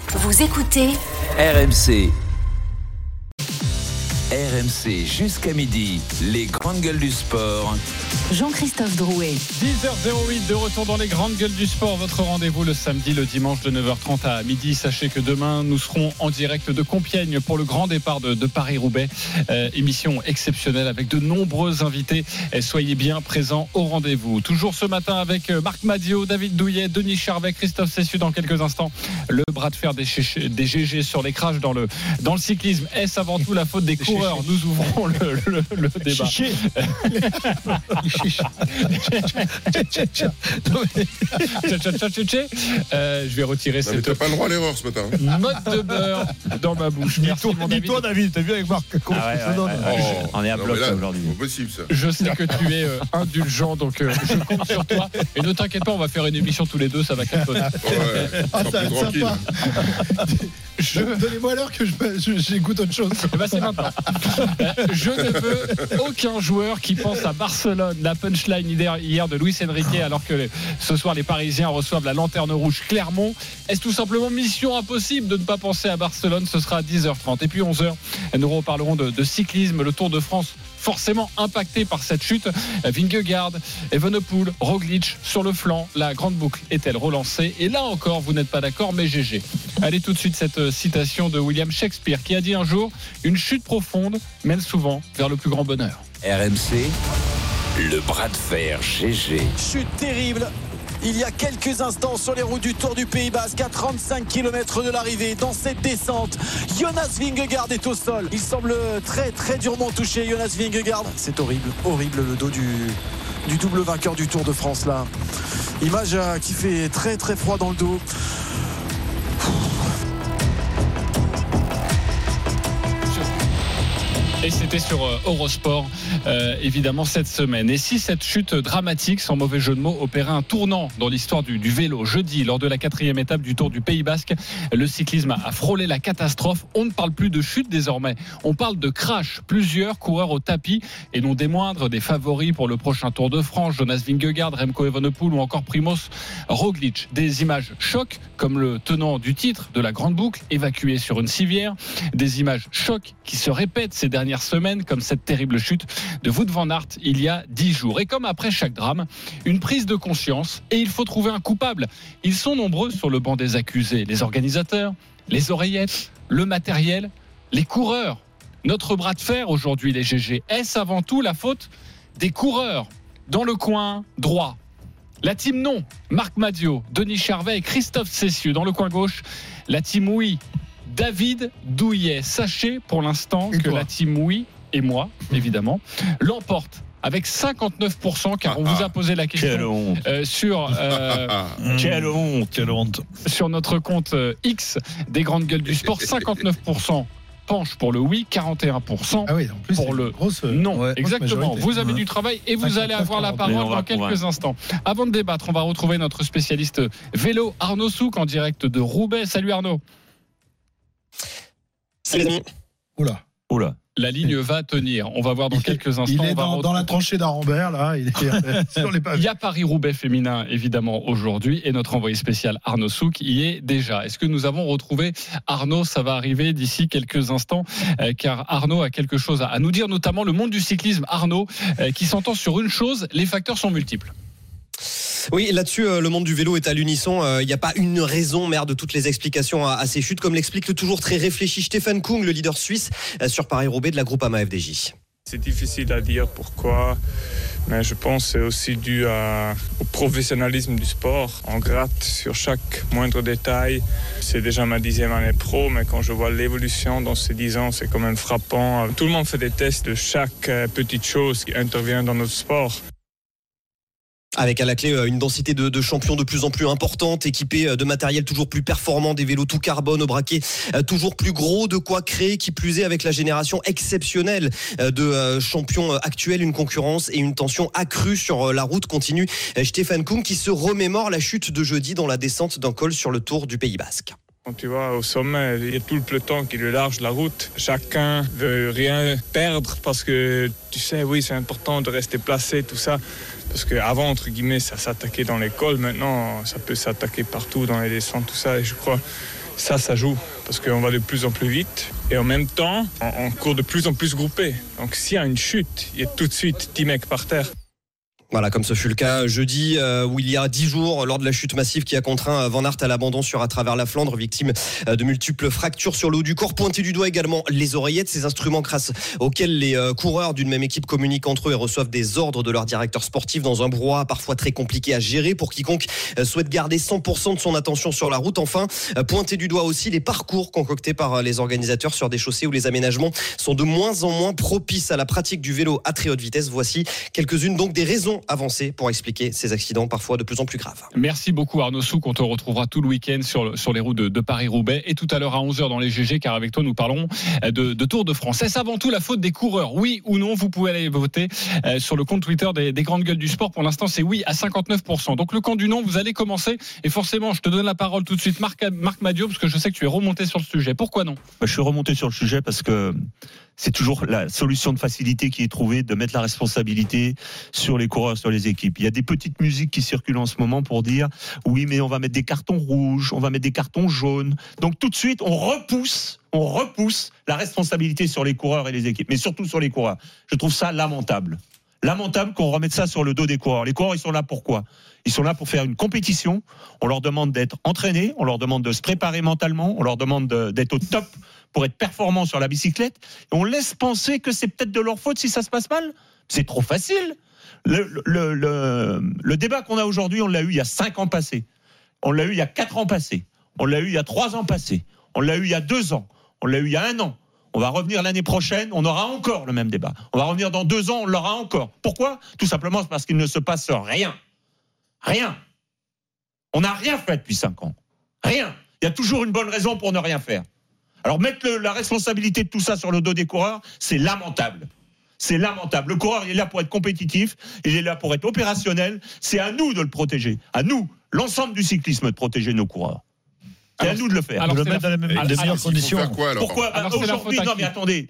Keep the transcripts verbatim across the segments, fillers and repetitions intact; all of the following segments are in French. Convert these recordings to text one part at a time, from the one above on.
Vous écoutez R M C. R M C jusqu'à midi, les grandes gueules du sport. Jean-Christophe Drouet. dix heures zéro huit de retour dans les grandes gueules du sport. Votre rendez-vous le samedi, le dimanche de neuf heures trente à midi. Sachez que demain, nous serons en direct de Compiègne pour le grand départ de, de Paris-Roubaix. Euh, émission exceptionnelle avec de nombreux invités. Et soyez bien présents au rendez-vous. Toujours ce matin avec Marc Madiot, David Douillet, Denis Charvet, Christophe Cessieux dans quelques instants. Le bras de fer des, ch- des G G sur les crashs dans le, dans le cyclisme. Est-ce avant tout la faute des coureurs ? Nous ouvrons le, le, le débat. Euh, je vais retirer cette. T'as pas le droit à l'erreur ce matin. Mode de beurre dans ma bouche. Merci, dis-toi, David. dis-toi, David, t'as vu avec Marc ah ouais, ouais, ouais, ouais. Oh, On est à non, bloc là, aujourd'hui. C'est pas possible ça. Je sais que tu es euh, indulgent, donc euh, je compte sur toi. Et ne t'inquiète pas, on va faire une émission tous les deux, ça va cartonner. Ouais, Ah, sois ça plus va être tranquille. sympa. Je... Donnez-moi l'heure que je, je, j'écoute autre chose. Eh ben, c'est maintenant. Euh, Je ne veux aucun joueur qui pense à Barcelone. La punchline hier de Luis Enrique, alors que ce soir les Parisiens reçoivent la Lanterne Rouge Clermont. Est-ce tout simplement mission impossible de ne pas penser à Barcelone? Ce sera à dix heures trente. Et puis onze heures, nous reparlerons de, de cyclisme, le Tour de France forcément impacté par cette chute. Vingegaard, Evenepoel, Roglic sur le flanc. La grande boucle est-elle relancée? Et là encore, vous n'êtes pas d'accord, mais G G. Allez tout de suite cette citation de William Shakespeare qui a dit un jour: une chute profonde mène souvent vers le plus grand bonheur. R M C, le bras de fer G G. Chute terrible il y a quelques instants sur les routes du Tour du Pays Basque, à trente-cinq kilomètres de l'arrivée. Dans cette descente, Jonas Vingegaard est au sol. Il semble très très durement touché, Jonas Vingegaard. C'est horrible, horrible le dos du, du double vainqueur du Tour de France là. Image euh, qui fait très très froid dans le dos. Et c'était sur euh, Eurosport, euh, évidemment, cette semaine. Et si cette chute dramatique, sans mauvais jeu de mots, opérait un tournant dans l'histoire du, du vélo, jeudi, lors de la quatrième étape du Tour du Pays Basque, le cyclisme a frôlé la catastrophe. On ne parle plus de chute désormais, on parle de crash. Plusieurs coureurs au tapis, et non des moindres, des favoris pour le prochain Tour de France, Jonas Vingegaard, Remco Evenepoel ou encore Primoz Roglic. Des images choc, comme le tenant du titre de la Grande Boucle, évacué sur une civière. Des images choc qui se répètent ces dernières semaines, comme cette terrible chute de Wout van Aert il y a dix jours. Et comme après chaque drame, une prise de conscience, et il faut trouver un coupable. Ils sont nombreux sur le banc des accusés, les organisateurs, les oreillettes, le matériel, les coureurs. Notre bras de fer aujourd'hui, les G G, est-ce avant tout la faute des coureurs? Dans le coin droit, la team non, Marc Madiot, Denis Charvet et Christophe Cessieux. Dans le coin gauche, la team oui, David Douillet. Sachez pour l'instant et que toi la team oui, et moi évidemment, l'emporte avec cinquante-neuf pour cent, car on vous a posé la Quelle question honte. euh, sur, euh, Quelle honte. Quelle honte. sur notre compte euh, X des grandes gueules du sport. Cinquante-neuf pour cent penche pour le oui, quarante et un pour cent Ah oui, en plus, pour c'est le une grosse, euh, non. ouais, grosse Exactement. majorité. Vous avez Ouais. du travail et vous cinquante-neuf, allez avoir la quarante. parole Mais on va dans quelques convaincre. instants. Avant de débattre, on va retrouver notre spécialiste vélo Arnaud Souk en direct de Roubaix. Salut Arnaud. Salut les amis. Oula. Oula. La ligne va tenir. On va voir dans Il est- quelques instants. Il On est va dans, re- dans la tranchée d'Arambert, là. Il est sur les Il pages. y a Paris-Roubaix féminin, évidemment, aujourd'hui, et notre envoyé spécial Arnaud Souk y est déjà. Est-ce que nous avons retrouvé Arnaud? Ça va arriver d'ici quelques instants, euh, car Arnaud a quelque chose à, à nous dire, notamment le monde du cyclisme. Arnaud, euh, qui s'entend sur une chose, les facteurs sont multiples. Oui, là-dessus, euh, le monde du vélo est à l'unisson. Il euh, n'y a pas une raison mère de toutes les explications à, à ces chutes, comme l'explique le toujours très réfléchi Stefan Kung, le leader suisse euh, sur Paris-Roubaix de la Groupama F D J. C'est difficile à dire pourquoi, mais je pense que c'est aussi dû à, au professionnalisme du sport. On gratte sur chaque moindre détail. C'est déjà ma dixième année pro, mais quand je vois l'évolution dans ces dix ans, c'est quand même frappant. Tout le monde fait des tests de chaque euh, petite chose qui intervient dans notre sport. Avec à la clé une densité de, de champions de plus en plus importante, équipés de matériel toujours plus performant, des vélos tout carbone au braquet toujours plus gros, de quoi créer, qui plus est avec la génération exceptionnelle de champions actuels, une concurrence et une tension accrue sur la route, continue Stefan Kung qui se remémore la chute de jeudi dans la descente d'un col sur le Tour du Pays Basque. Quand tu vois au sommet, il y a tout le peloton qui lui large la route. Chacun veut rien perdre parce que tu sais, oui, c'est important de rester placé, tout ça. Parce qu'avant, entre guillemets, ça s'attaquait dans les cols. Maintenant, ça peut s'attaquer partout dans les descentes, tout ça. Et je crois Ça, ça joue, parce qu'on va de plus en plus vite. Et en même temps, on, on court de plus en plus groupé. Donc s'il y a une chute, il y a tout de suite dix mecs par terre. Voilà, comme ce fut le cas jeudi, euh, où il y a dix jours, lors de la chute massive qui a contraint Van Aert à l'abandon sur à travers la Flandre, victime de multiples fractures sur le haut du corps. Pointé du doigt également les oreillettes, ces instruments grâce auxquels les euh, coureurs d'une même équipe communiquent entre eux et reçoivent des ordres de leur directeur sportif dans un brouhaha parfois très compliqué à gérer pour quiconque euh, souhaite garder cent pour cent de son attention sur la route. Enfin, euh, pointé du doigt aussi les parcours concoctés par les organisateurs sur des chaussées où les aménagements sont de moins en moins propices à la pratique du vélo à très haute vitesse. Voici quelques-unes donc des raisons avancées pour expliquer ces accidents parfois de plus en plus graves. Merci beaucoup Arnaud Souk, on te retrouvera tout le week-end sur, sur les routes de, de Paris-Roubaix et tout à l'heure à onze heures dans les G G, car avec toi nous parlons de, de Tour de France. Est-ce avant tout la faute des coureurs? Oui ou non? Vous pouvez aller voter sur le compte Twitter des, des grandes gueules du sport. Pour l'instant c'est oui à cinquante-neuf pour cent. Donc le camp du non, vous allez commencer et forcément je te donne la parole tout de suite, Marc, Marc Madiot, parce que je sais que tu es remonté sur le sujet. Pourquoi non? Bah, je suis remonté sur le sujet parce que c'est toujours la solution de facilité qui est trouvée, de mettre la responsabilité sur les coureurs, sur les équipes. Il y a des petites musiques qui circulent en ce moment pour dire oui, mais on va mettre des cartons rouges, on va mettre des cartons jaunes. Donc tout de suite, on repousse, on repousse la responsabilité sur les coureurs et les équipes, mais surtout sur les coureurs. Je trouve ça lamentable. Lamentable qu'on remette ça sur le dos des coureurs. Les coureurs, ils sont là pour quoi? Ils sont là pour faire une compétition. On leur demande d'être entraînés, on leur demande de se préparer mentalement, on leur demande de, d'être au top pour être performants sur la bicyclette. Et on laisse penser que c'est peut-être de leur faute si ça se passe mal. C'est trop facile. Le, le, le, le débat qu'on a aujourd'hui, on l'a eu il y a cinq ans passés. On l'a eu il y a quatre ans passés. On l'a eu il y a trois ans passés. On l'a eu il y a deux ans. On l'a eu il y a un an. On va revenir l'année prochaine, on aura encore le même débat. On va revenir dans deux ans, on l'aura encore. Pourquoi? Tout simplement parce qu'il ne se passe rien. Rien. On n'a rien fait depuis cinq ans. Rien. Il y a toujours une bonne raison pour ne rien faire. Alors mettre le, la responsabilité de tout ça sur le dos des coureurs, c'est lamentable. C'est lamentable. Le coureur, il est là pour être compétitif, il est là pour être opérationnel. C'est à nous de le protéger. À nous, l'ensemble du cyclisme, de protéger nos coureurs. C'est alors, à nous de le faire. Alors, de le mettre dans les mêmes, les meilleures conditions. Quoi, Pourquoi alors, aujourd'hui, non mais attendez,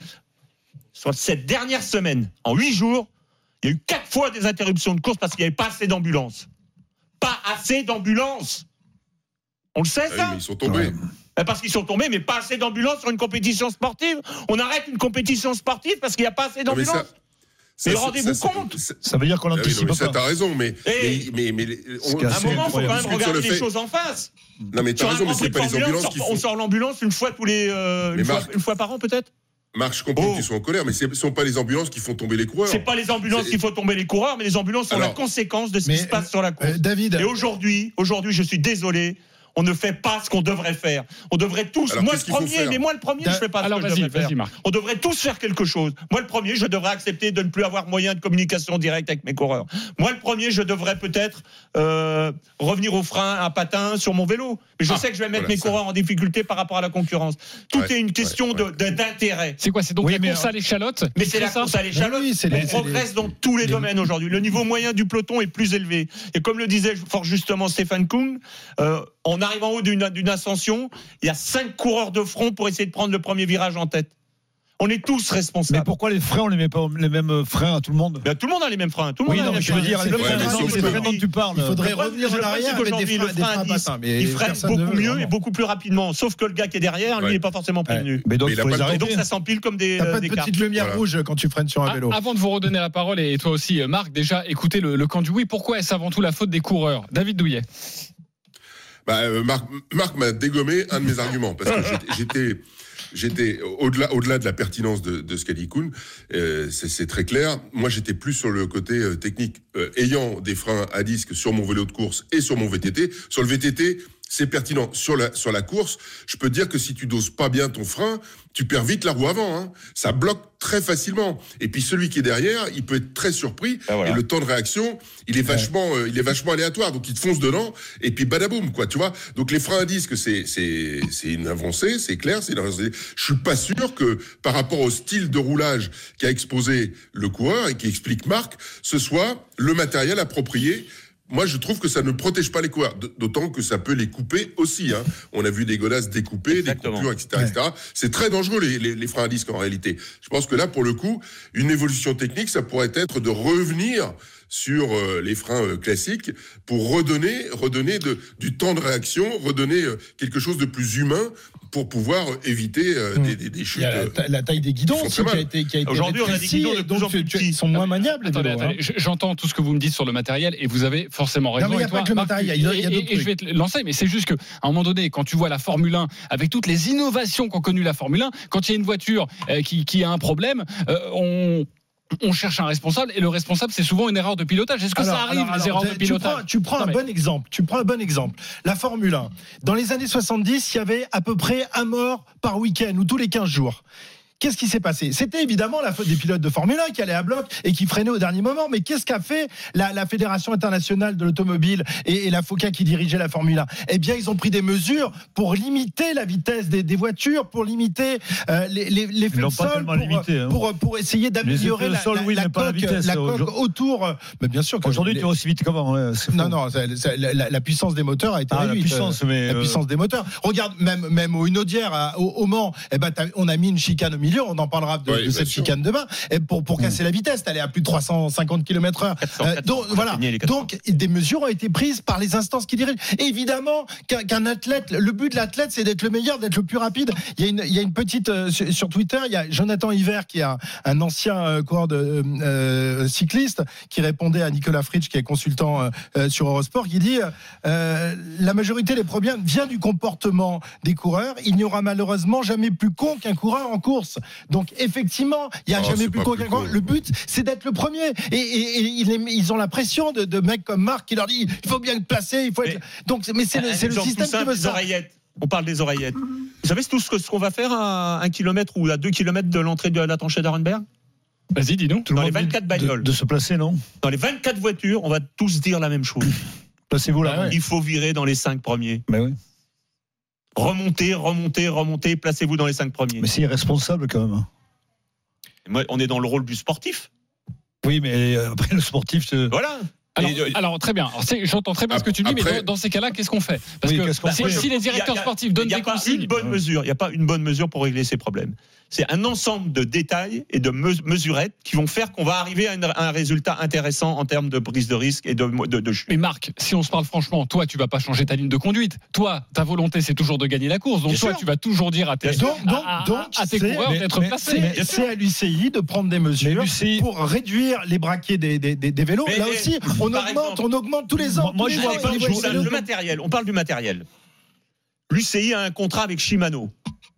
sur cette dernière semaine, en huit jours, il y a eu quatre fois des interruptions de course parce qu'il n'y avait pas assez d'ambulances. Pas assez d'ambulances. On le sait, ça? Ah oui, mais ils sont tombés. Ouais. Parce qu'ils sont tombés, mais pas assez d'ambulances sur une compétition sportive. On arrête une compétition sportive parce qu'il n'y a pas assez d'ambulances. Mais, ça, mais ça, rendez-vous ça, compte. Ça, ça veut dire qu'on l'anticipe pas. Ça, t'as raison, mais, Et mais, mais, mais on, à un moment, il faut quand même regarder les choses en face. Non, mais t'as raison, mais c'est pas les ambulances qui font. On sort l'ambulance une fois tous les, euh, une, fois, une fois par an, peut-être. Marc, je comprends oh. qu'ils sont en colère, mais ce ne sont pas les ambulances qui font tomber les coureurs. C'est pas les ambulances c'est... qui font tomber les coureurs, mais les ambulances sont Alors, la conséquence de ce qui se passe sur la course. Euh, David. Et aujourd'hui, aujourd'hui, je suis désolé. On ne fait pas ce qu'on devrait faire. On devrait tous, alors, moi le premier, mais moi le premier, da... je ne fais pas alors, ce que je devrais faire. Marc. On devrait tous faire quelque chose. Moi le premier, je devrais accepter de ne plus avoir moyen de communication directe avec mes coureurs. Moi le premier, je devrais peut-être euh, revenir au frein à patin sur mon vélo. Mais je ah, sais que je vais mettre voilà, mes ça. coureurs en difficulté par rapport à la concurrence. Tout ouais, est une question ouais, ouais. De, de, d'intérêt. C'est quoi? C'est donc oui, la course à l'échalote? Mais c'est, c'est la course à l'échalote. Oui, on les, progresse les, dans tous les, les domaines aujourd'hui. Le niveau moyen du peloton est plus élevé. Et comme le disait fort justement Stéphane Kung, euh, on arrive en haut d'une, d'une ascension, il y a cinq coureurs de front pour essayer de prendre le premier virage en tête. On est tous responsables. Mais pourquoi les freins, on ne les met pas les mêmes freins à tout le monde? Ben, tout le monde a les mêmes freins. Tout le oui, monde non, a mais je veux dire, les freins dont tu parles. Il faudrait revenir en arrière avec des freins, des freins à dix. Il freine beaucoup mieux et beaucoup plus rapidement. Sauf que le gars qui est derrière, lui, il n'est pas forcément prévenu. Mais donc, donc ça s'empile comme des cartes. T'as pas de petite lumière rouge quand tu freines sur un vélo. Avant de vous redonner la parole, et toi aussi, Marc, déjà, écoutez le camp du oui. Pourquoi est-ce avant tout la faute des coureurs? David Douillet. Bah, euh, Marc, Marc m'a dégommé un de mes arguments parce que j'étais, j'étais au-delà, au-delà de la pertinence de, de ce qu'a dit Kuhn, euh, c'est, c'est très clair. Moi, j'étais plus sur le côté euh, technique, euh, ayant des freins à disque sur mon vélo de course et sur mon V T T. Sur le V T T, c'est pertinent. Sur la sur la course, je peux te dire que si tu doses pas bien ton frein, tu perds vite la roue avant. Hein. Ça bloque très facilement. Et puis celui qui est derrière, il peut être très surpris. Ah, voilà. Et le temps de réaction, il est vachement, euh, il est vachement aléatoire. Donc il te fonce dedans et puis badaboum, quoi. Tu vois. Donc les freins à disque, c'est c'est c'est une avancée, c'est clair. C'est une avancée. Je suis pas sûr que par rapport au style de roulage qu'a exposé le coureur et qui explique Marc, ce soit le matériel approprié. Moi, je trouve que ça ne protège pas les coureurs, d'autant que ça peut les couper aussi. Hein. On a vu des godasses découpées, Exactement. des coupures, et cetera, ouais. et cetera. C'est très dangereux, les, les, les freins à disque, en réalité. Je pense que là, pour le coup, une évolution technique, ça pourrait être de revenir sur euh, les freins euh, classiques pour redonner, redonner de, du temps de réaction, redonner euh, quelque chose de plus humain pour pouvoir éviter euh, mmh. des, des, des chutes. Il y a la, la taille des guidons aussi qui a été, qui a été aujourd'hui, on a des guidons de plus en plus petits. Ils sont moins maniables. Attendez, attendez, hein. J'entends tout ce que vous me dites sur le matériel et vous avez forcément raison. Non, mais il n'y a pas que le matériel, il y a, il y a d'autres et, et je vais te lancer, mais c'est juste qu'à un moment donné, quand tu vois la Formule un, avec toutes les innovations qu'ont connues la Formule un, quand il y a une voiture euh, qui, qui a un problème, euh, on... on cherche un responsable et le responsable c'est souvent une erreur de pilotage. Est-ce que alors, ça arrive alors, alors, les erreurs de pilotage? Tu prends, tu prends un mais... bon exemple. Tu prends un bon exemple. La Formule un. Dans les années soixante-dix, il y avait à peu près un mort par week-end ou tous les quinze jours. Qu'est-ce qui s'est passé? C'était évidemment la faute des pilotes de Formule un qui allaient à bloc et qui freinaient au dernier moment. Mais qu'est-ce qu'a fait la, la Fédération internationale de l'automobile et, et la FOCA qui dirigeait la Formule un? Eh bien, ils ont pris des mesures pour limiter la vitesse des, des voitures, pour limiter euh, les, les, l'effet de sol, pour, limité, hein. pour, pour essayer d'améliorer la, sol, la, oui, la, coque, la, vitesse, la coque autour. Mais bien sûr qu'aujourd'hui, tu vas aussi vite qu'avant. Ouais, non, non, c'est, c'est, la, la puissance des moteurs a été ah, réduite. La puissance, mais la puissance des moteurs. Regarde, même, même au Unaudière, à, au, au Mans, eh ben, on a mis une chicane au milieu. On en parlera de, oui, de cette sûr. chicane demain, et pour, pour casser mmh. la vitesse, elle est à plus de trois cent cinquante kilomètres heure. Euh, donc, voilà. Donc, des mesures ont été prises par les instances qui dirigent. Évidemment, qu'un, qu'un athlète, le but de l'athlète, c'est d'être le meilleur, d'être le plus rapide. Il y a une, il y a une petite, euh, sur, sur Twitter, il y a Jonathan Hiver, qui est un, un ancien euh, coureur de euh, cycliste, qui répondait à Nicolas Fritsch, qui est consultant euh, sur Eurosport, qui dit euh, la majorité des problèmes vient du comportement des coureurs. Il n'y aura malheureusement jamais plus con qu'un coureur en course. Donc, effectivement, il n'y a oh, jamais plus con qu'un coureur. Le but, c'est d'être le premier. Et, et, et ils ont la pression de, de mecs comme Marc qui leur dit il faut bien être placé, il faut être. Mais, donc, mais c'est, c'est le système qui veut ça. Oreillettes. On parle des oreillettes. Vous savez tout ce, que, ce qu'on va faire à un kilomètre ou à deux kilomètres de l'entrée de la tranchée d'Arenberg? Vas-y, dis-nous. Dans les vingt-quatre bagnoles. De, de se placer, non? Dans les vingt-quatre voitures, on va tous dire la même chose. Placez-vous là. Ah ouais. Il faut virer dans les cinq premiers. Mais oui. Remontez, remontez, remontez, placez-vous dans les cinq premiers. Mais c'est irresponsable quand même. Moi, on est dans le rôle du sportif. Oui, mais après le sportif, c'est... voilà. Alors, alors très bien. Alors, j'entends très bien ce que tu dis, après, mais dans, dans ces cas-là, qu'est-ce qu'on fait? Parce oui, que bah, si, si les directeurs a, sportifs donnent des consignes, il n'y a pas une bonne mesure. Il n'y a pas une bonne mesure pour régler ces problèmes. C'est un ensemble de détails et de mesurettes qui vont faire qu'on va arriver à, une, à un résultat intéressant en termes de prise de risque et de, de, de chute. Mais Marc, si on se parle franchement, toi, tu vas pas changer ta ligne de conduite. Toi, ta volonté, c'est toujours de gagner la course. Donc, bien toi, sûr. Tu vas toujours dire à tes, donc, donc, à, donc, à tes coureurs mais, d'être mais, placés. C'est, c'est à l'U C I de prendre des mesures pour réduire les braquets des, des, des, des vélos. Mais, Là aussi, on augmente, exemple, on augmente tous les ans. Moi, tous je les vois ans, pas le, le matériel. On parle du matériel. L'U C I a un contrat avec Shimano.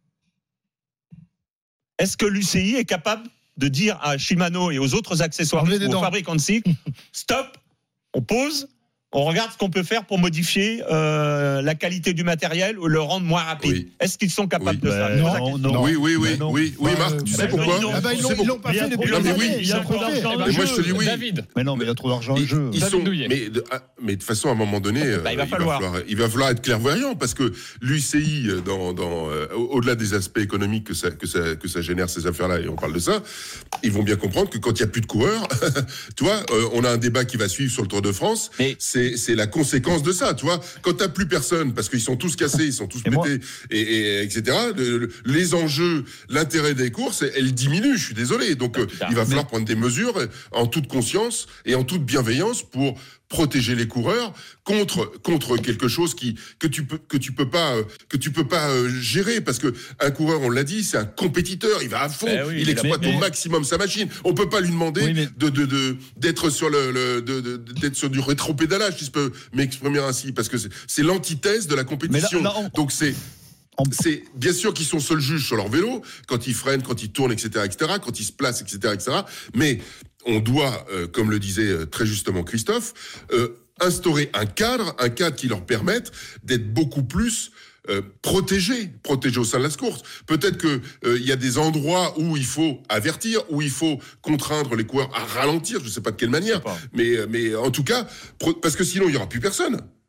Est-ce que l'U C I est capable de dire à Shimano et aux autres accessoires ou aux fabricants de cycles, stop, on pose, on regarde ce qu'on peut faire pour modifier euh, la qualité du matériel ou le rendre moins rapide. Oui. Est-ce qu'ils sont capables oui. de ça? bah, non, non. Oui, oui, oui, non. oui, oui, Marc, bah, tu sais pourquoi? Ah bah, ils, l'ont, ils l'ont pas fait depuis longtemps. Il y a trop d'argent en jeu. Moi, je te dis oui. David. Mais non, mais il y a trop d'argent en jeu. Ils sont, mais, de, mais de toute façon, à un moment donné, bah, il, va il, falloir. Va falloir, il va falloir être clairvoyant parce que l'U C I, dans, dans, euh, au-delà des aspects économiques que ça, que, ça, que ça génère, ces affaires-là, et on parle de ça, ils vont bien comprendre que quand il n'y a plus de coureurs, tu vois, euh, on a un débat qui va suivre sur le Tour de France, mais c'est, c'est la conséquence de ça, tu vois. Quand t'as plus personne, parce qu'ils sont tous cassés, ils sont tous pétés, et, et, et cetera. Le, les enjeux, l'intérêt des courses, elle diminue. Je suis désolé. Donc, euh, il va falloir prendre des mesures en toute conscience et en toute bienveillance pour protéger les coureurs contre contre quelque chose qui que tu peux que tu peux pas que tu peux pas gérer, parce que un coureur, on l'a dit, c'est un compétiteur, il va à fond, ben oui, il exploite mais, mais... au maximum sa machine. On peut pas lui demander oui, mais... de, de de d'être sur le, le de, de d'être sur du rétropédalage, si je peux m'exprimer ainsi, parce que c'est, c'est l'antithèse de la compétition. Là, là, on... Donc c'est C'est bien sûr qu'ils sont seuls juges sur leur vélo, quand ils freinent, quand ils tournent, et cetera, et cetera, quand ils se placent, et cetera, et cetera. Mais on doit, euh, comme le disait très justement Christophe, euh, instaurer un cadre, un cadre qui leur permette d'être beaucoup plus euh, protégés, protégés au sein de la course. Peut-être que euh, il y a des endroits où il faut avertir, où il faut contraindre les coureurs à ralentir. Je ne sais pas de quelle manière, mais mais en tout cas, pro- parce que sinon il y aura plus personne.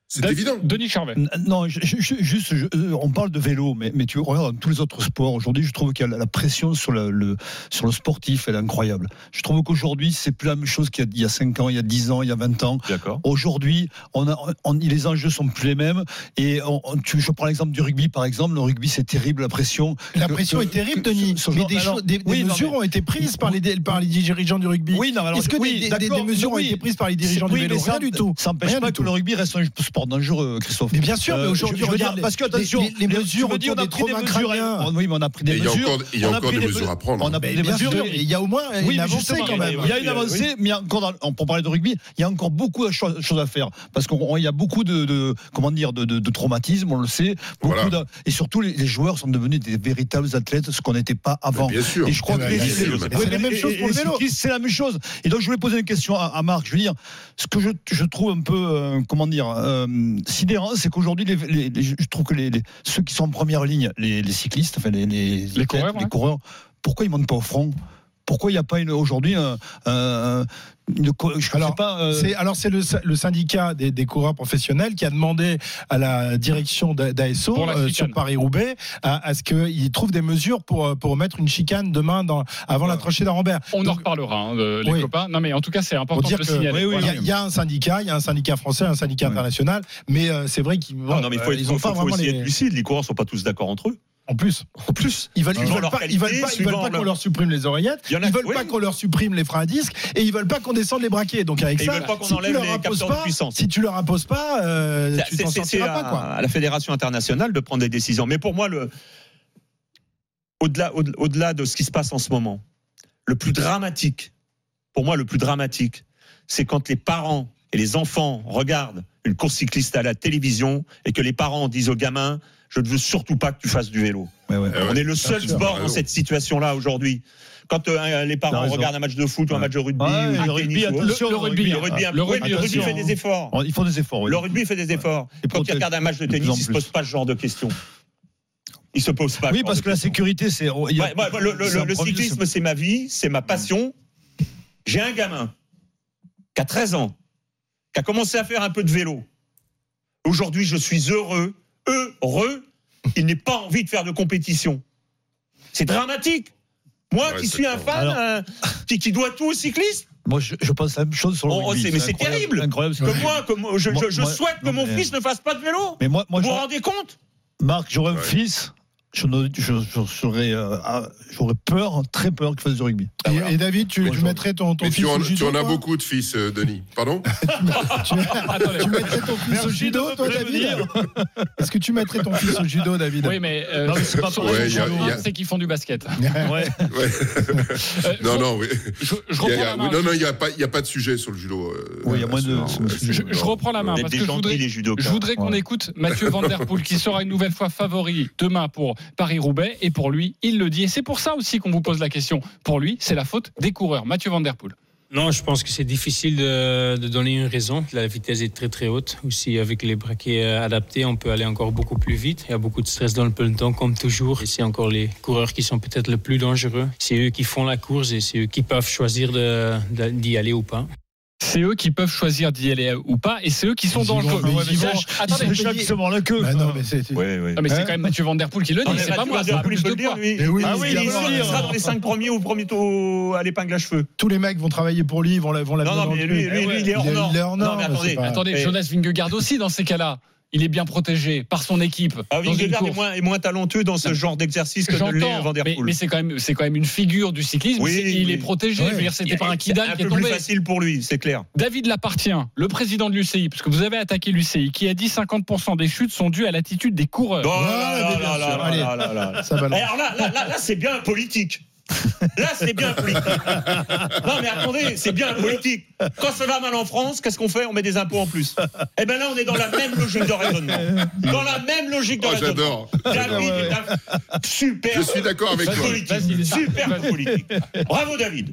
C'est De- évident. Denis Charvet. Non, je- je- je- juste, je- on parle de vélo, mais, mais tu regardes dans tous les autres sports. Aujourd'hui, je trouve que la, la pression sur le, le, sur le sportif, elle est incroyable. Je trouve qu'aujourd'hui, c'est plus la même chose qu'il y a, il y a cinq ans, il y a dix ans, il y a vingt ans. D'accord. Aujourd'hui, on a, on, les enjeux sont plus les mêmes. Et on, on- tu, je prends l'exemple du rugby, par exemple. Le rugby, c'est terrible, la pression. La Que- pression que- est terrible, que- Denis. ce- ce Mais genre- des, alors, choses- des, des oui, non, mesures mais- ont été prises par les, par les dirigeants du rugby. Oui, non, mais alors, Est-ce que oui, des, des- des d'accord, mesures ont oui. été prises par les dirigeants Oui, du vélo? mais ça- Rien du tout. Ça n'empêche Rien pas du que tout. le rugby reste un sport dangereux, Christophe. Mais bien sûr, mais Euh, aujourd'hui, je- je veux dire, regarde, parce que attention, les- les mesures tu me dis, autour on a des pris des traumas mesures. crâniens. Oh, oui, mais on a pris des Et il y a mesures. encore, il y a on a encore pris des mesures à prendre. On a Mais pris des bien mesures. sûr, il y a au moins Oui, une mais avancée justement, quand même. il y a une avancée, mais il y a encore dans- pour parler de rugby, il y a encore beaucoup de cho- choses à faire parce qu'il y a beaucoup de, de comment dire de, de, de traumatisme, on le sait, beaucoup Voilà. de- et surtout les, les joueurs sont devenus des véritables athlètes, ce qu'on n'était pas avant. Bien sûr. Et je crois Eh que ben, les- bien les- sûr, les- maintenant. C'est la et- même et- chose et pour le les vélo. cyclistes, c'est la même chose. Et donc je voulais poser une question à, à Marc. Je veux dire, ce que je, je trouve un peu euh, comment dire euh, sidérant, c'est qu'aujourd'hui les, les- les- je trouve que les, les- ceux qui sont en première ligne, les, les cyclistes, enfin les, les, Les coureurs, les ouais. coureurs, pourquoi ils montent pas au front? Pourquoi il n'y a pas une, aujourd'hui un, un- une, je Alors, sais pas, euh, C'est, alors c'est le, le syndicat des, des coureurs professionnels qui a demandé à la direction d'A- d'A S O Pour la euh, chicane. sur Paris-Roubaix à, à ce qu'ils trouvent des mesures pour, pour mettre une chicane demain dans, avant la tranchée d'Arambert. On en Donc, reparlera, hein, de- les Oui. copains. Non, mais en tout cas, c'est pour important dire de le que signaler. oui, oui, il Voilà. y a- il y, a un syndicat, il y a un syndicat français, un syndicat Oui. international, mais euh, c'est vrai qu'ils bon, Non, non, mais il faut, euh, être- ils faut, ont pas faut vraiment aussi les. être lucide. Les coureurs sont pas tous d'accord entre eux. En plus, En plus, ils veulent, ils Suivant veulent leur pas, ils veulent qualité, pas, ils veulent suivant pas qu'on leur- leur supprime les oreillettes, Il y en a- ils veulent oui. pas qu'on leur supprime les freins à disque, et ils veulent pas qu'on descende les braquets. Donc avec Et ils ça, veulent pas qu'on si tu enlève leur les imposes capteurs de pas, puissance. si tu leur imposes pas, euh, tu C'est- t'en c'est- c'est sortiras à, pas quoi. à la Fédération internationale de prendre des décisions. Mais pour moi, le, au-delà, au- au-delà de ce qui se passe en ce moment, le plus dramatique, pour moi, le plus dramatique, c'est quand les parents et les enfants regardent une course cycliste à la télévision et que les parents disent aux gamins, je ne veux surtout pas que tu fasses du vélo. ouais, ouais. Eh ouais. On est le seul sûr. sport Ah, dans non. cette situation-là aujourd'hui. Quand euh, les T'as parents raison. regardent un match de foot ou un Ouais. match de rugby Ouais, ou le du rugby, tennis, ou autre, attention, le rugby, le rugby, le rugby, le rugby fait attention. des efforts. Ils font des efforts. Oui. Le rugby fait des efforts. Et Quand il protège regarde un match de de plus tennis, en il ne se plus. pose pas ce genre de questions. Il se pose pas. ce Oui, genre parce de que la questions. sécurité, c'est. il y a- Ouais, ouais, le, le- c'est un le premier- cyclisme, c'est ma vie, c'est ma passion. J'ai un gamin qui a treize ans, qui a commencé à faire un peu de vélo. Aujourd'hui, je suis heureux, heureux, il n'ait pas envie de faire de compétition. C'est dramatique. Moi, Ouais, qui c'est suis un clair. fan, Alors- euh, qui, qui doit tout au cyclisme, Moi, je, je pense la même chose sur le Oh, rugby. c'est- mais c'est incroyable, terrible. Incroyable. ce que que- moi, que moi, je, Moi- je- je moi- souhaite que non, mon mais- fils ne fasse pas de vélo. Mais moi, moi, Vous je- vous rendez compte? Marc, j'aurais un Ouais. fils. Je, ne- je, je serais, euh, ah, j'aurais peur, très peur qu'il fasse du rugby. Et, et David, tu, tu Bonjour. mettrais ton, ton Mais fils tu en, au judo tu en as toi beaucoup de fils, euh, Denis. Pardon tu, Attendez. tu mettrais ton fils au judo, toi, David? Est-ce que tu mettrais ton fils au judo, David? Oui, mais, euh, Non, mais c'est pas sur- pareil. Ouais, il y a- sur- il y a- c'est qu'ils font du basket. Ouais. Ouais. Euh, Non, je- non, oui. Je, je Il y a- reprends il y a- la main. oui, non, non, il n'y a, pas- il y a pas de sujet sur le judo. euh, Oui, il y a moins de- non, c'est- Je, je reprends la main Vous êtes parce des que je gentils, voudrais, les judokas. je voudrais qu'on Ouais. écoute Mathieu Van Der Poel qui sera une nouvelle fois favori demain pour Paris-Roubaix et pour lui, il le dit. Et c'est pour ça aussi qu'on vous pose la question. Pour lui, c'est la faute des coureurs. Mathieu Van Der Poel. Non, je pense que c'est difficile de, de donner une raison. La vitesse est très très haute. Aussi, avec les braquets adaptés, on peut aller encore beaucoup plus vite. Il y a beaucoup de stress dans le peloton, comme toujours. Et c'est encore les coureurs qui sont peut-être le plus dangereux. C'est eux qui font la course et c'est eux qui peuvent choisir de, de, d'y aller ou pas. C'est eux qui peuvent choisir d'y aller ou pas et c'est eux qui sont Ils y vont, dangereux. mais Ouais, ils y mais vont. ça, attendez, Ils C'est sont chaque payés. semaine la queue. Bah non, mais c'est. Ouais, ouais. Ah, mais c'est Hein quand même Mathieu Van Der Poel qui le dit, Non, mais c'est pas Mathieu moi. Van ça Der a Poel, plus il peut de le dire, poids. lui. Mais oui, Ah oui, il, évidemment. il sera dans les cinq premiers ou premier au- à l'épingle à cheveux. Tous les mecs vont travailler pour lui, vont la vont la Non, non, mais lui, lui, lui, il est hors Il est- norme. il est hors Non, norme, mais c'est attendez, pas- Attendez, Et- Jonas Vingegaard aussi dans ces cas-là. Il est bien protégé par son équipe. Ah, dans une Vingegaard est course. moins, est moins talentueux dans ce genre d'exercice que ne l'est J'entends, Van Der mais, Poel. mais c'est quand même, c'est quand même une figure du cyclisme. Oui, C'est- il oui. est protégé. Ouais. Je veux dire, c'était pas un C'est Kidal un qui est peu plus tombé. facile pour lui, c'est clair. David Lapartien, le président de l'U C I, parce que vous avez attaqué l'U C I, qui a dit cinquante pour cent des chutes sont dues à l'attitude des coureurs. Oh Ouais, là mais là bien là sûr. là Allez. là là là là. Ça balance. Alors là, là, là, là, c'est bien politique. Là, c'est bien politique. Non, mais attendez, c'est bien politique. Quand ça va mal en France, qu'est-ce qu'on fait? On met des impôts en plus. Eh bien là, on est dans la même logique de raisonnement. Dans la même logique de Oh, raisonnement. j'adore. David est un super. Je suis d'accord avec toi. politique. Vas-y, Super vas-y. politique. Bravo, David.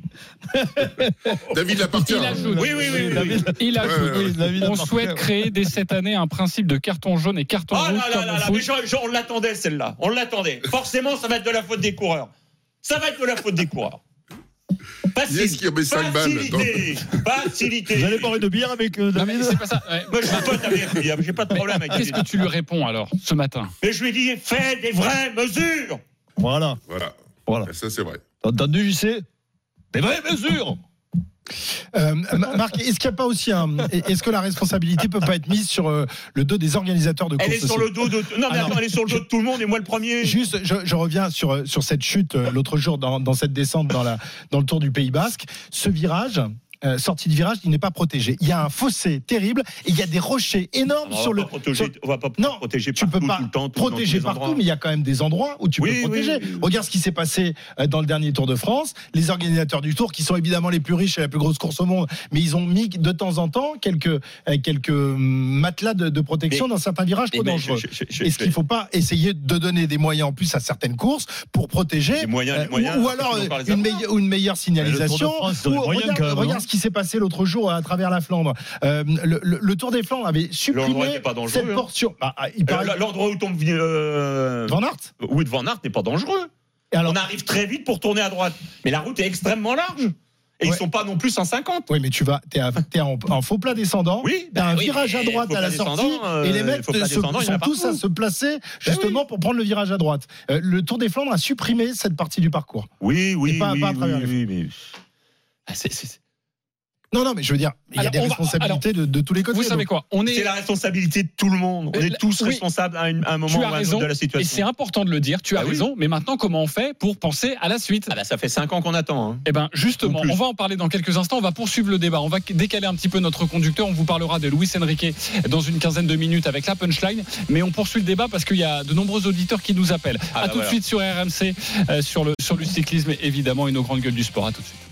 David Lapartien. Il ajoute. Oui, oui, oui. oui, oui. Il ajoute. Ouais, ouais, ouais. David On Lapartien. souhaite créer dès cette année un principe de carton jaune et carton Oh rouge là là comme là au là, foot. mais genre, genre, on l'attendait celle-là. On l'attendait. Forcément, ça va être de la faute des coureurs. Ça va être de la faute des coureurs. Qui est-ce qui met cinq balles Facilité. Facilité. Vous allez boire une bière avec euh, Non, mais David c'est pas ça. Ouais. Moi, je suis pote avec lui, j'ai pas de problème avec lui. Qu'est-ce que tu lui réponds alors ce matin? Mais je lui ai dit, fais des vraies mesures. Voilà. Voilà. Voilà. Ça, c'est vrai. T'as entendu, J C? Des vraies mesures. Euh, Marc, est-ce qu'il n'y a pas aussi un, est-ce que la responsabilité peut pas être mise sur euh, le dos des organisateurs de courses? Elle est sur aussi le dos de. Non, mais ah attends, non. elle est sur le dos de tout le monde et moi le premier. Juste, je, je reviens sur sur cette chute euh, l'autre jour dans, dans cette descente dans la dans le Tour du Pays Basque. Ce virage. Euh, sortie de virage, il n'est pas protégé. Il y a un fossé terrible et il y a des rochers énormes on sur le. Protéger, sur... On va pas non, protéger tu partout, peux pas tout le temps, tout protéger dans tous les partout, endroits. mais il y a quand même des endroits où tu oui, peux protéger. Oui, oui, oui. Regarde ce qui s'est passé dans le dernier Tour de France. Les organisateurs du Tour, qui sont évidemment les plus riches et la plus grosse course au monde, mais ils ont mis de temps en temps quelques quelques matelas de, de protection mais, dans certains virages trop dangereux. Je, je, je, Est-ce qu'il ne faut pas essayer de donner des moyens en plus à certaines courses pour protéger des moyens, euh, des moyens, ou, ou alors une, meille, une meilleure signalisation. France, ou, regarde même, regarde ce qui s'est passé l'autre jour à travers la Flandre. Euh, le, le, le Tour des Flandres avait supprimé cette portion. Bah, il paraît... L'endroit où tombe euh... Van Aert. Oui, Van Aert n'est pas dangereux. Et alors... On arrive très vite pour tourner à droite, mais la route est extrêmement large. Et ouais. Ils sont pas non plus cent cinquante. Oui, mais tu vas, t'es, à, t'es en, en faux plat descendant. Oui, t'as bah un oui, virage à droite à la sortie, euh, et les mecs se, sont tous à se placer justement oui. pour prendre le virage à droite. Euh, le Tour des Flandres a supprimé cette partie du parcours. Oui, oui, pas, oui, pas à travers oui, les oui, mais... ah, c'est, c'est... Non, non, mais je veux dire, il y a alors, des responsabilités va, alors, de, de tous les côtés. Vous savez quoi on est... C'est la responsabilité de tout le monde. On est euh, tous oui, responsables à, une, à un moment ou à un autre de la situation. Et c'est important de le dire, tu as ah, raison. Oui. Mais maintenant, comment on fait pour penser à la suite? Ah bah, ça fait cinq ans qu'on attend. Hein. Eh ben, justement, on va en parler dans quelques instants. On va poursuivre le débat. On va décaler un petit peu notre conducteur. On vous parlera de Luis Enrique dans une quinzaine de minutes avec la punchline. Mais on poursuit le débat parce qu'il y a de nombreux auditeurs qui nous appellent. Ah, à bah, tout voilà. de suite sur R M C, euh, sur, le, sur le cyclisme, évidemment, et nos grandes gueules du sport. À tout de suite.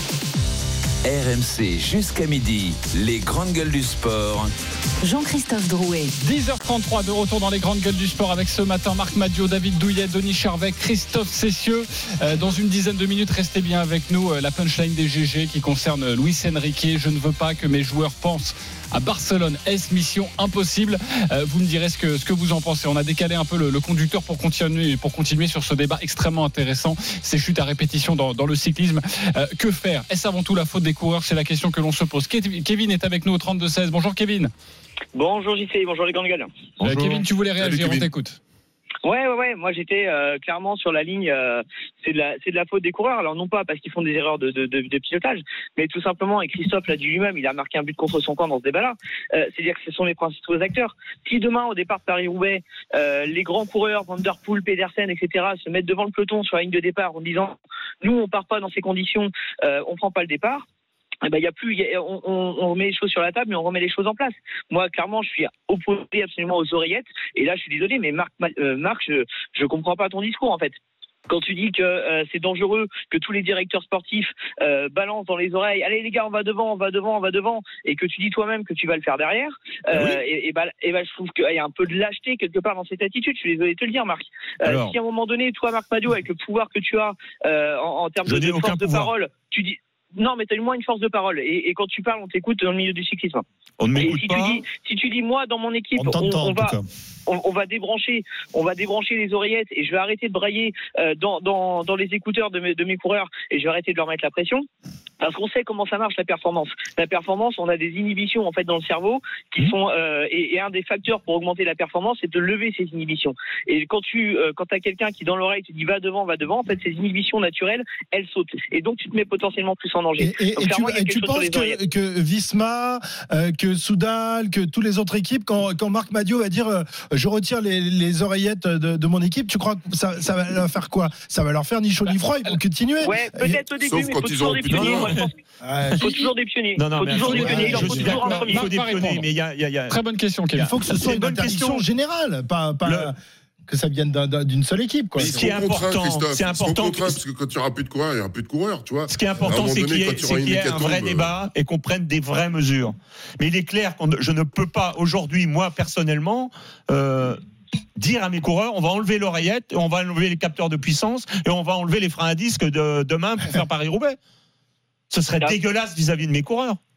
R M C jusqu'à midi, les grandes gueules du sport. Jean-Christophe Drouet. dix heures trente-trois de retour dans les grandes gueules du sport avec ce matin Marc Madiot, David Douillet, Denis Charvet, Christophe Cessieux. Euh, dans une dizaine de minutes, restez bien avec nous. Euh, la punchline des G G qui concerne Luis Enrique. Je ne veux pas que mes joueurs pensent à Barcelone. Est-ce mission impossible? euh, Vous me direz ce que, ce que vous en pensez. On a décalé un peu le, le conducteur pour continuer, pour continuer sur ce débat extrêmement intéressant. Ces chutes à répétition dans, dans le cyclisme. Euh, que faire? Est-ce avant tout la faute des coureurs? C'est la question que l'on se pose. Kevin est avec nous au trente-deux seize. Bonjour Kevin. Bonjour J C, bonjour les grandes gueules. Euh, Kevin, tu voulais réagir, Salut, on t'écoute. Ouais, ouais, ouais. Moi, j'étais euh, clairement sur la ligne. Euh, c'est de la, c'est de la faute des coureurs. Alors non pas parce qu'ils font des erreurs de, de, de, de pilotage, mais tout simplement. Et Christophe l'a dit lui-même, il a marqué un but contre son camp dans ce débat-là. Euh, c'est-à-dire que ce sont les principaux acteurs. Si demain, au départ de Paris-Roubaix, euh, les grands coureurs, Van der Poel, Pedersen, et cetera, se mettent devant le peloton sur la ligne de départ en disant, nous, on part pas dans ces conditions, euh, on prend pas le départ. Eh ben, il y a plus, y a, on, on, on remet les choses sur la table, mais on remet les choses en place. Moi, clairement, je suis opposé absolument aux oreillettes. Et là, je suis désolé, mais Marc, euh, Marc, je, je comprends pas ton discours, en fait. Quand tu dis que euh, c'est dangereux, que tous les directeurs sportifs euh, balancent dans les oreilles, allez les gars, on va devant, on va devant, on va devant, et que tu dis toi-même que tu vas le faire derrière, euh, oui. et, et, bah, et bah, je trouve qu'il y a un peu de lâcheté quelque part dans cette attitude. Je suis désolé de te le dire, Marc. Euh, Alors, si à un moment donné, toi, Marc Madiot, avec le pouvoir que tu as euh, en, en termes de, de force de parole, tu dis. Non, mais tu as eu moins une force de parole. Et, et quand tu parles, on t'écoute dans le milieu du cyclisme. On ne m'écoute et si pas. Tu dis, si tu dis, moi, dans mon équipe, on, on, on, va, on, on va débrancher, on va débrancher les oreillettes et je vais arrêter de brailler euh, dans, dans, dans les écouteurs de mes, de mes coureurs et je vais arrêter de leur mettre la pression. Parce qu'on sait comment ça marche la performance. La performance, on a des inhibitions en fait dans le cerveau qui mmh. sont euh, et, et un des facteurs pour augmenter la performance, c'est de lever ces inhibitions. Et quand tu euh, quand t'as quelqu'un qui dans l'oreille te dit va devant, va devant, en fait ces inhibitions naturelles, elles sautent. Et donc tu te mets potentiellement plus en danger. Et, et, donc, et tu, et tu penses que, que Visma, euh, que Soudal, que toutes les autres équipes, quand, quand Marc Madiot va dire euh, je retire les, les oreillettes de, de mon équipe, tu crois que ça, ça va leur faire quoi? Ça va leur faire ni chaud ni froid, ils vont continuer. Ouais, peut-être au début, mais il faut toujours des pionniers. Il faut toujours des pionniers. Non, non, faut toujours des pionniers. Il en faut toujours un premier. Il faut des pionniers, mais il y a, il y a, il y a... Très bonne question. Il faut que ce soit une interdiction générale, pas, pas le... que ça vienne d'un, d'un, d'une seule équipe. Quoi. Mais ce qui est important, c'est important, que... parce que quand il n'y aura plus de coureurs, il n'y aura plus de coureurs, tu vois. Ce qui est important, c'est qu'il y ait, c'est qu'il y ait un vrai débat et qu'on prenne des vraies mesures. Mais il est clair que je ne peux pas aujourd'hui, moi personnellement. Euh, dire à mes coureurs, on va enlever l'oreillette, on va enlever les capteurs de puissance et on va enlever les freins à disque de demain pour faire Paris-Roubaix. Ce serait dégueulasse vis-à-vis de mes coureurs.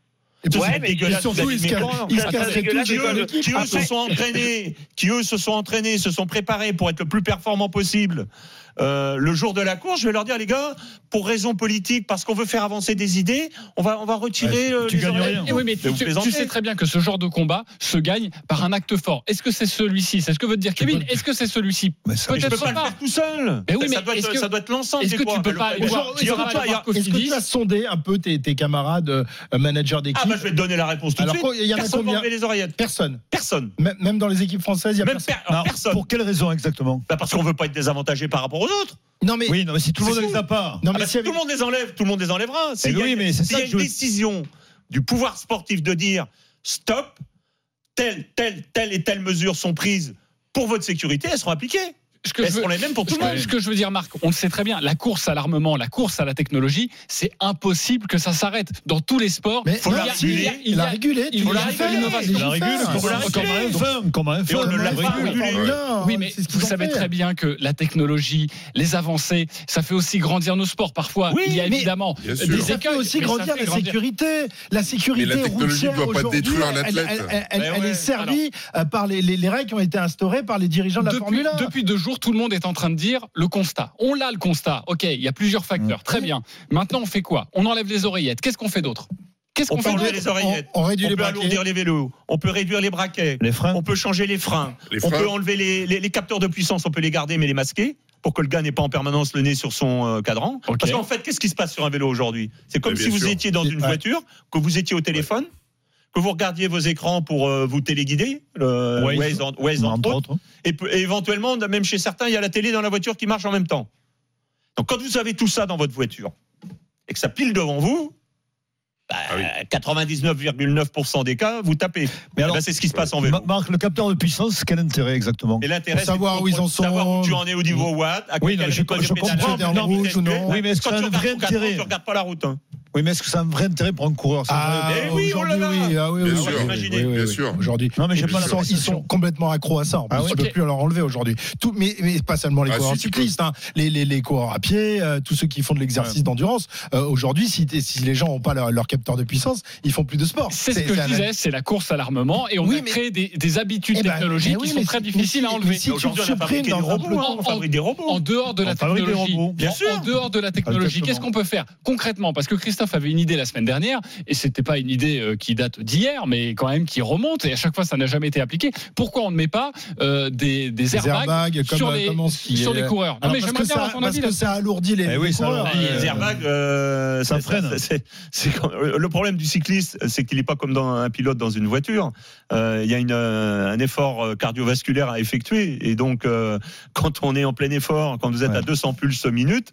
Ouais, mais dégueulasse. surtout, ils se cassent- ils se cassaient tous qui, dans eux, l'équipe. qui eux se sont entraînés, qui eux se sont entraînés, se sont préparés pour être le plus performant possible. Euh, le jour de la course, je vais leur dire, les gars, pour raison politique, parce qu'on veut faire avancer des idées, on va, on va retirer. Ouais, tu les gagnes oreilles. rien. Et oui, mais tu, tu- tu sais très bien que ce genre de combat se gagne par un acte fort. Est-ce que c'est celui-ci? C'est ce que veut te dire Kevin. Est-ce que c'est celui-ci? Mais ça- Mais je peux Peut-être pas le pas. faire tout seul. Mais oui, mais ça, doit est-ce être, que- ça doit être l'ensemble. Est-ce des que tu coureurs. peux pas aller Le- voir- il y aura Est-ce pas- que il y aura- Est-ce que Cofidis. tu as sondé un peu tes, tes camarades euh, managers d'équipe? Ah bah je vais te donner la réponse tout de Alors, suite. il y en a Personne combien? va enlever les oreillettes. Personne. Personne. Même même dans les équipes françaises, il y a Même personne. per- Non, personne. Pour quelle raison exactement? Bah parce qu'on veut pas être désavantagé par rapport aux autres. Non mais Oui, non, mais si tout le monde C'est ne les a pas. non Ah mais bah, si si avec- tout le monde les enlève, tout le monde les enlèvera. S'il y a, oui, mais c'est s'il y ça a que une je- décision du pouvoir sportif de dire stop, telle, telle, telle et telle mesure sont prises pour votre sécurité, elles seront appliquées. Ce que Elles je veux- seront les mêmes pour tout Ce le que, monde. ce que je veux dire, Marc, on le sait très bien, la course à l'armement, la course à la technologie, c'est impossible que ça s'arrête. Dans tous les sports, Mais faut non, la si, réguler. il a régulé, il tu faut l'as la fait, réguler, il La l'a régule fait. comme Faut la un- réguler. comme un F un, comme un F un. Et on ne l'a pas régule. régulé. Non, Oui, mais c'est ce qu'ils vous ont savez fait. très bien que la technologie, les avancées, ça fait aussi grandir nos sports. Parfois, Oui, il y a mais- évidemment Bien sûr. des Mais ça écueils, fait aussi mais ça grandir fait la grandir- sécurité. La sécurité Mais la technologie routière ne doit pas aujourd'hui, détruire elle- l'athlète. Elle, elle- elle- Mais elle ouais, est servie euh, par les, les, les règles qui ont été instaurées par les dirigeants de la Depuis, Formule un. depuis deux jours, tout le monde est en train de dire le constat. On l'a le constat. Ok, il y a plusieurs facteurs. Très bien. Maintenant, on fait quoi? On enlève les oreillettes. Qu'est-ce qu'on fait d'autre? Qu'est-ce On qu'on peut fait enlever d'autre? les oreillettes. On- on réduit les peut braquets. alourdir les vélos. On peut réduire les braquets. Les freins. On peut changer les freins. Les On freins. peut enlever les, les- les capteurs de puissance. On peut les garder, mais les masquer pour que le gars n'ait pas en permanence le nez sur son euh, cadran. Ok. Parce qu'en fait, qu'est-ce qui se passe sur un vélo aujourd'hui? C'est comme Mais si bien vous sûr. étiez dans une Ouais. voiture, que vous étiez au téléphone, que vous regardiez vos écrans pour euh, vous téléguider, le Waze. Waze, en- Waze, entre Entre autres. autres. Et, peu- et éventuellement, même chez certains, il y a la télé dans la voiture qui marche en même temps. Donc quand vous avez tout ça dans votre voiture et que ça pile devant vous, bah, Ah oui. quatre-vingt-dix-neuf virgule neuf pour cent des cas, vous tapez. Mais alors, Eh ben, c'est ce qui se passe en vélo. Ma- Marc, le capteur de puissance, quel intérêt exactement? Et l'intérêt, Pour savoir c'est où ils en sont. savoir où tu en es au niveau watt, à Oui, quel non, je- rythme je de pédalage, comprends, à en quelle rouge vitesse ou tu es. non. Oui, mais est-ce que Quand ça a tu un regardes vrai ton cadran, intérêt? tu regardes pas la route. Hein. Oui, mais est-ce que ça a un vrai intérêt pour un coureur? Ça Ah, Eh oui, on l'a aujourd'hui, là. oui, ah oui, Bien oui, sûr, oui, imaginez, oui, oui, bien oui. sûr. Aujourd'hui, Non, mais j'ai ils pas la sont, ils sensation. sont complètement accros à ça. En plus, Ah ouais. on ne peut Ok. plus leur enlever aujourd'hui. Tout, mais, mais pas seulement les Ah, coureurs si, tu peux. cyclistes, hein. les, les, les coureurs à pied, euh, tous ceux qui font de l'exercice d'endurance. Euh, aujourd'hui, si, t'es- si les gens n'ont pas leur, leur capteur de puissance, ils font plus de sport. C'est ce que je un- disais, c'est la course à l'armement et on Oui, a mais- créé des, des habitudes Eh ben, technologiques eh oui, qui sont mais très si- difficiles mais à si- enlever. mais si tu Aujourd'hui, on a supprimes fabriqué des dans un robots. peloton- hein, On fabrique des robots. En dehors de la On fabrique des technologie, robots. Bien en, sûr. en dehors de la technologie, Exactement. qu'est-ce qu'on peut faire concrètement? Parce que Christophe avait une idée la semaine dernière, et c'était pas une idée euh, qui date d'hier, mais quand même qui remonte, et à chaque fois ça n'a jamais été appliqué. Pourquoi on ne met pas euh, des, des Des airbags, airbags, comme, sur, les, comme en ski. sur les coureurs? Non, Alors, mais parce j'aimerais que bien ça, avoir ton parce avis que là. ça alourdit les, Eh oui, les ça coureurs. alourdit. Les Euh, airbags, euh, ça c'est- freine. c'est- c'est quand- le problème du cycliste, c'est qu'il n'est pas comme dans un pilote dans une voiture. Euh, Il y a une, euh, un effort cardiovasculaire à effectuer, et donc euh, quand on est en plein effort, quand vous êtes Ouais. à deux cents pulses minute,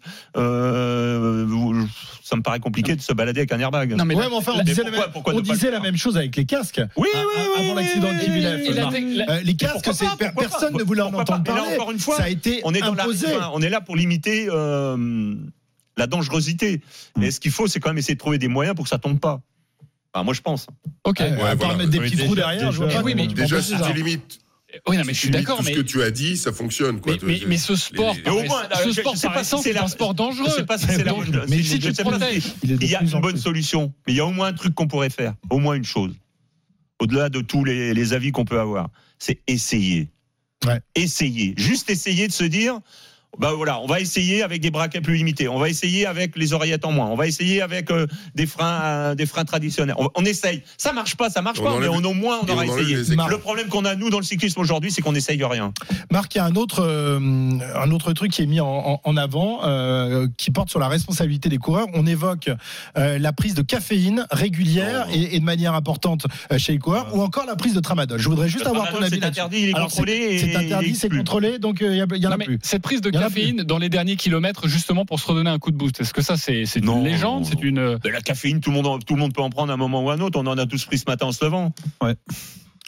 euh, vous- ça me paraît compliqué de se balader avec un airbag. Non, mais Ouais, la- mais enfin, on la- disait, pourquoi- la, pourquoi on ne pas le disait la faire même chose avec les casques. Oui, Ah, oui, oui, avant l'accident de oui, Kimi oui, Leff. et la Non. tec- la- Euh, les casques, pourquoi c'est pas, per- pourquoi personne pas, ne voulait en pourquoi pas. entendre Mais là, parler. encore une fois, ça a été on est dans la, imposé. enfin, on est là pour limiter euh, la dangerosité. Mais ce qu'il faut, c'est quand même essayer de trouver des moyens pour que ça tombe pas. Enfin, moi, je pense. Ok. Ouais, à part voilà. mettre des Oui, petits déjà- trous derrière, je vois déjà- pas oui, comment mais tu peux Déjà, empêcher si ça. tu limites, Oui, non, mais je si suis tu limites d'accord, tout mais. ce que tu as dit, ça fonctionne. Quoi. Mais, mais, mais ce sport, Les- Et au moins, ce je- sport je sais par pas si essence, c'est c'est la- un sport dangereux. Je sais pas si c'est la Donc, bonne- mais si- si tu je te sais pas si- protèges. Il est de Il y a plus une en bonne plus. solution, mais il y a au moins un truc qu'on pourrait faire, au moins une chose. Au-delà de tous les, les avis qu'on peut avoir, c'est essayer. Ouais. Essayer. Juste essayer de se dire, bah voilà, on va essayer avec des braquets plus limités, on va essayer avec les oreillettes en moins, on va essayer avec euh, des freins, euh, des freins traditionnels. On, on essaye. Ça marche pas, ça marche On pas, enlève- mais on, au moins on et aura on enlève essayé. les écarts. Le problème qu'on a nous dans le cyclisme aujourd'hui, c'est qu'on n'essaye rien. Marc, il y a un autre, euh, un autre truc qui est mis en, en- en avant, euh, qui porte sur la responsabilité des coureurs. On évoque euh, la prise de caféine régulière Oh. et, et de manière importante euh, chez les coureurs, ou encore la prise de tramadol. Je voudrais juste Le avoir ton tramadol, avis c'est là-dessus. interdit, il est Alors, contrôlé c'est- et C'est il interdit, est c'est exclu. contrôlé, donc il n'y en a Non, mais plus. cette prise de Il y en a caféine dans les derniers kilomètres, justement pour se redonner un coup de boost, est-ce que ça c'est c'est une Non, légende, non, c'est une De la caféine, tout le monde, en- tout le monde peut en prendre à un moment ou à un autre. On en a tous pris ce matin en se levant.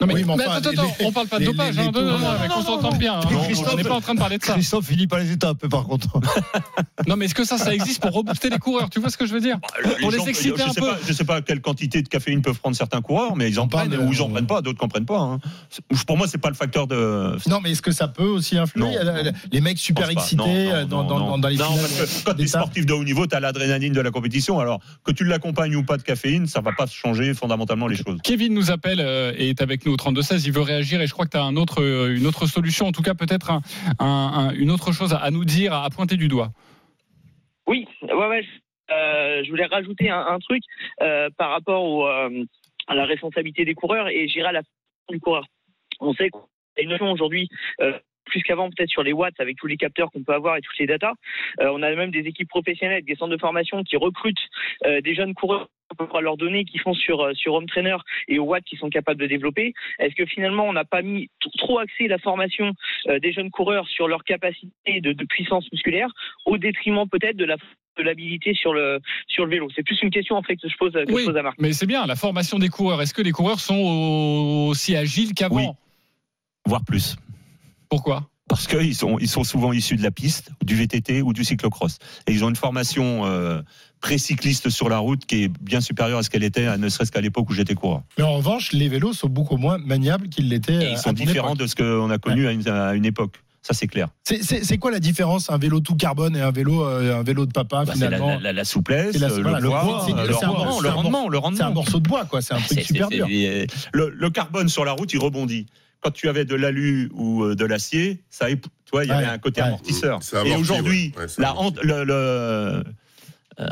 Non mais, Oui, mais mais enfin, attends, les- attends, on parle pas de les- dopage, les- hein, les non, non, taux- non, non, mec, non, on s'entend non. bien. Hein. Christophe- On n'est pas en train de parler de ça. Christophe, il lit pas les étapes, par contre. Non, mais est-ce que ça, ça existe pour rebooster les coureurs? Tu vois ce que je veux dire? Pour les gens, exciter je un sais peu. pas, je sais pas quelle quantité de caféine peuvent prendre certains coureurs, mais ils en parle prennent de- ou ils en prennent pas, d'autres qu'en prennent pas. Hein. Pour moi, c'est pas le facteur de. Non, mais est-ce que ça peut aussi influer? Non, Il y a non. Les mecs super Je pense pas. excités Non, non, dans, non, dans, non. dans les Non, finales parce que quand tu es d'étape. sportif de haut niveau, tu as l'adrénaline de la compétition. Alors que tu l'accompagnes ou pas de caféine, ça va pas changer fondamentalement les choses. Kevin nous appelle euh, et est avec nous au trente-deux seize. Il veut réagir et je crois que tu as un autre, euh, une autre solution, en tout cas peut-être un, un, un, une autre chose à nous dire, à pointer du doigt. Oui, ouais, ouais. Euh, je voulais rajouter un, un truc euh, par rapport au, euh, à la responsabilité des coureurs et j'irai à la fin du coureur. On sait qu'il y a une notion aujourd'hui, euh, plus qu'avant peut-être sur les watts avec tous les capteurs qu'on peut avoir et toutes les datas. Euh, on a même des équipes professionnelles, des centres de formation qui recrutent euh, des jeunes coureurs à leurs données qu'ils font sur sur Home Trainer et au watt qu'ils sont capables de développer. Est-ce que finalement on n'a pas mis t- trop axé la formation euh, des jeunes coureurs sur leur capacité de, de puissance musculaire au détriment peut-être de la de l'habilité sur le sur le vélo? C'est plus une question en fait que je pose, que Oui, je pose à Marc. mais c'est bien, la formation des coureurs. Est-ce que les coureurs sont aussi agiles qu'avant? Oui. Voire plus. Pourquoi? Parce qu'ils sont, ils sont souvent issus de la piste, du V T T ou du cyclocross. Et ils ont une formation euh, pré-cycliste sur la route qui est bien supérieure à ce qu'elle était, ne serait-ce qu'à l'époque où j'étais coureur. Mais en revanche, les vélos sont beaucoup moins maniables qu'ils l'étaient. Et ils sont différents de ce qu'on a connu à une, à une époque. Ça, c'est clair. C'est, c'est, c'est quoi la différence, un vélo tout carbone et un vélo, euh, un vélo de papa, bah, finalement finalement? C'est la, la, la souplesse, la, le, voilà, le poids, c'est, c'est, le, c'est rendement, un, le rendement, le rendement. C'est un morceau de bois, quoi. C'est un bah, truc c'est, super c'est, dur. C'est, le, le carbone sur la route, il rebondit. Quand tu avais de l'alu ou de l'acier, ça, tu vois, il y avait ouais, un côté ouais. amortisseur. Et aujourd'hui, ouais. Ouais, la, le, le, euh,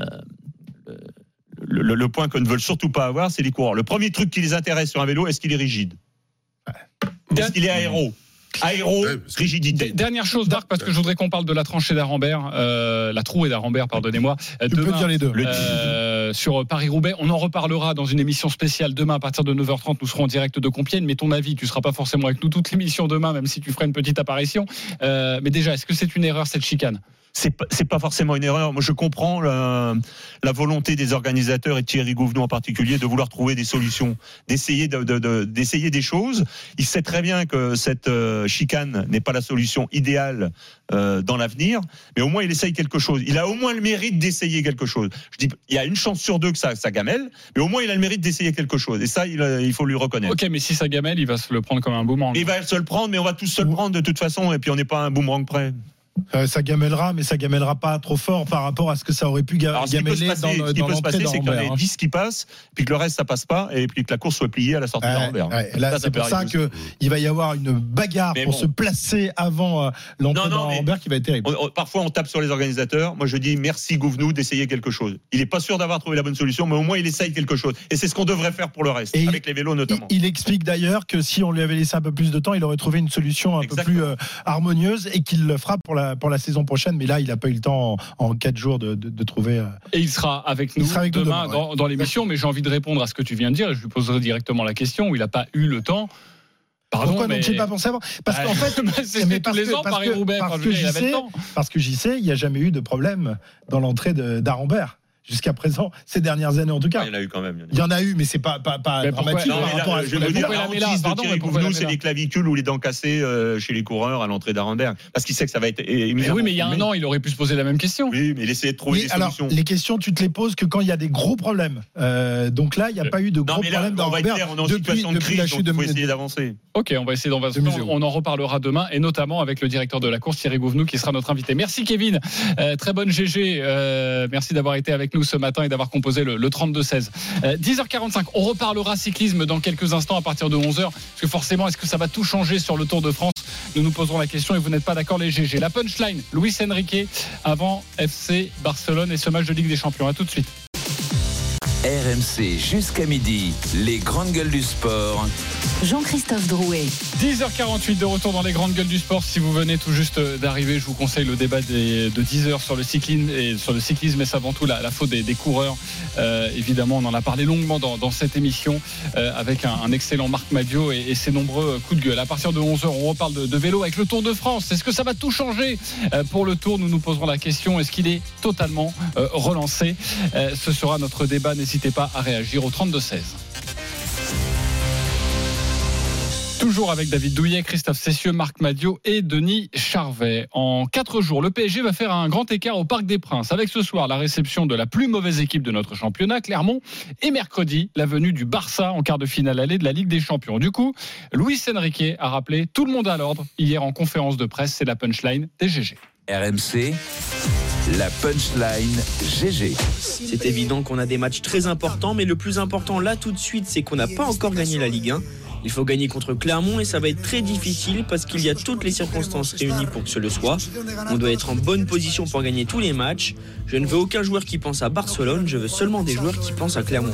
le, le, le point qu'on ne veut surtout pas avoir, c'est les coureurs. Le premier truc qui les intéresse sur un vélo, est-ce qu'il est rigide? Ouais. Est-ce qu'il est aéro? Aéro, rigidité. Dernière chose, Marc, parce que je voudrais qu'on parle de la tranchée d'Arambert, euh, la trouée d'Arambert, pardonnez-moi. Tu demain, peux dire les deux. Euh, sur Paris-Roubaix, on en reparlera dans une émission spéciale demain à partir de neuf heures trente. Nous serons en direct de Compiègne. Mais ton avis, tu seras pas forcément avec nous toute l'émission demain, même si tu feras une petite apparition. Euh, mais déjà, est-ce que c'est une erreur cette chicane? C'est pas, c'est pas forcément une erreur. Moi, je comprends la, la volonté des organisateurs et Thierry Gouvenou en particulier de vouloir trouver des solutions, d'essayer de, de, de, d'essayer des choses. Il sait très bien que cette euh, chicane n'est pas la solution idéale euh, dans l'avenir, mais au moins il essaye quelque chose. Il a au moins le mérite d'essayer quelque chose. Je dis, il y a une chance sur deux que ça, ça gamelle, mais au moins il a le mérite d'essayer quelque chose. Et ça, il, il faut lui reconnaître. Ok, mais si ça gamelle, il va se le prendre comme un boomerang. Il va se le prendre, mais on va tous se le prendre de toute façon, et puis on n'est pas un boomerang près. Euh, ça gamellera, mais ça gamellera pas trop fort par rapport à ce que ça aurait pu ga- Alors, gameler passer, dans, ce qui dans peut se passer, c'est qu'il y en a hein. dix qui passent, puis que le reste ça passe pas, et puis que la course soit pliée à la sortie ouais, d'Arambert. Ouais, là, ça, c'est ça pour ça que il va y avoir une bagarre mais pour bon. se placer avant euh, l'entrée d'Arambert qui va être terrible. On, on, parfois, on tape sur les organisateurs. Moi, je dis merci Gouvenou d'essayer quelque chose. Il n'est pas sûr d'avoir trouvé la bonne solution, mais au moins il essaye quelque chose. Et c'est ce qu'on devrait faire pour le reste, et avec il, les vélos notamment. Il, il explique d'ailleurs que si on lui avait laissé un peu plus de temps, il aurait trouvé une solution un Exactement. peu plus euh, harmonieuse et qu'il le fera pour la pour la saison prochaine. Mais là, il n'a pas eu le temps en, en quatre jours de, de, de trouver. Euh... Et il sera avec nous sera avec demain, demain dans, ouais. dans l'émission. Mais j'ai envie de répondre à ce que tu viens de dire. Je lui poserai directement la question où il n'a pas eu le temps. Pardon, Pourquoi mais... donc j'ai pas pensé avant? Parce qu'en fait, c'est mais tous les que, ans Paris-Roubaix. Parce, parce que, que j'y sais, parce que j'y sais, il n'y a jamais eu de problème dans l'entrée de, d'Arambert. Jusqu'à présent, ces dernières années en tout cas. Ah, il y en a eu quand même. Il y en a eu, mais c'est pas, pas, pas dramatique non, par rapport là, à ce que la hantise de Thierry Gouvenou, c'est les clavicules ou les dents cassées euh, chez les coureurs à l'entrée d'Arambert. Parce qu'il sait que ça va être. Mais oui, mais il y a un an, il aurait pu se poser la même question. Oui, mais il essayait de trouver oui, des alors, solutions. Les questions, tu te les poses que quand il y a des gros problèmes. Euh, donc là, il n'y a pas eu de gros non, mais là, problèmes d'Arambert depuis, depuis la chute de. Il faut essayer d'avancer. Ok, on va essayer d'avancer. On en reparlera demain, et notamment avec le directeur de la course, Thierry Gouvenou, qui sera notre invité. Merci Kevin. Très bonne G G. Merci d'avoir été avec nous ce matin et d'avoir composé le, le trente-deux seize. Euh, dix heures quarante-cinq, on reparlera cyclisme dans quelques instants à partir de onze heures. Parce que forcément, est-ce que ça va tout changer sur le Tour de France? Nous nous poserons la question et vous n'êtes pas d'accord, les G G. La punchline, Luis Enrique avant F C Barcelone et ce match de Ligue des Champions. À tout de suite. R M C jusqu'à midi, les grandes gueules du sport. Jean-Christophe Drouet. dix heures quarante-huit de retour dans les grandes gueules du sport. Si vous venez tout juste d'arriver, je vous conseille le débat des, de dix heures sur le cyclisme et sur le cyclisme, et c'est avant tout la, la faute des, des coureurs. Euh, évidemment, on en a parlé longuement dans, dans cette émission euh, avec un, un excellent Marc Madiot et, et ses nombreux coups de gueule. À partir de onze heures, on reparle de, de vélo avec le Tour de France. Est-ce que ça va tout changer euh, pour le Tour? Nous nous poserons la question. Est-ce qu'il est totalement euh, relancé? euh, Ce sera notre débat. N'hésitez pas à réagir au trente-deux seize. Toujours avec David Douillet, Christophe Cessieux, Marc Madiot et Denis Charvet. En quatre jours, le P S G va faire un grand écart au Parc des Princes, avec ce soir la réception de la plus mauvaise équipe de notre championnat, Clermont, et mercredi, la venue du Barça en quart de finale allée de la Ligue des Champions. Du coup, Luis Enrique a rappelé tout le monde à l'ordre hier en conférence de presse. C'est la punchline des G G. R M C, la punchline G G. C'est évident qu'on a des matchs très importants, mais le plus important là tout de suite, c'est qu'on n'a pas encore gagné la Ligue un. Il faut gagner contre Clermont et ça va être très difficile parce qu'il y a toutes les circonstances réunies pour que ce le soit. On doit être en bonne position pour gagner tous les matchs. Je ne veux aucun joueur qui pense à Barcelone, je veux seulement des joueurs qui pensent à Clermont.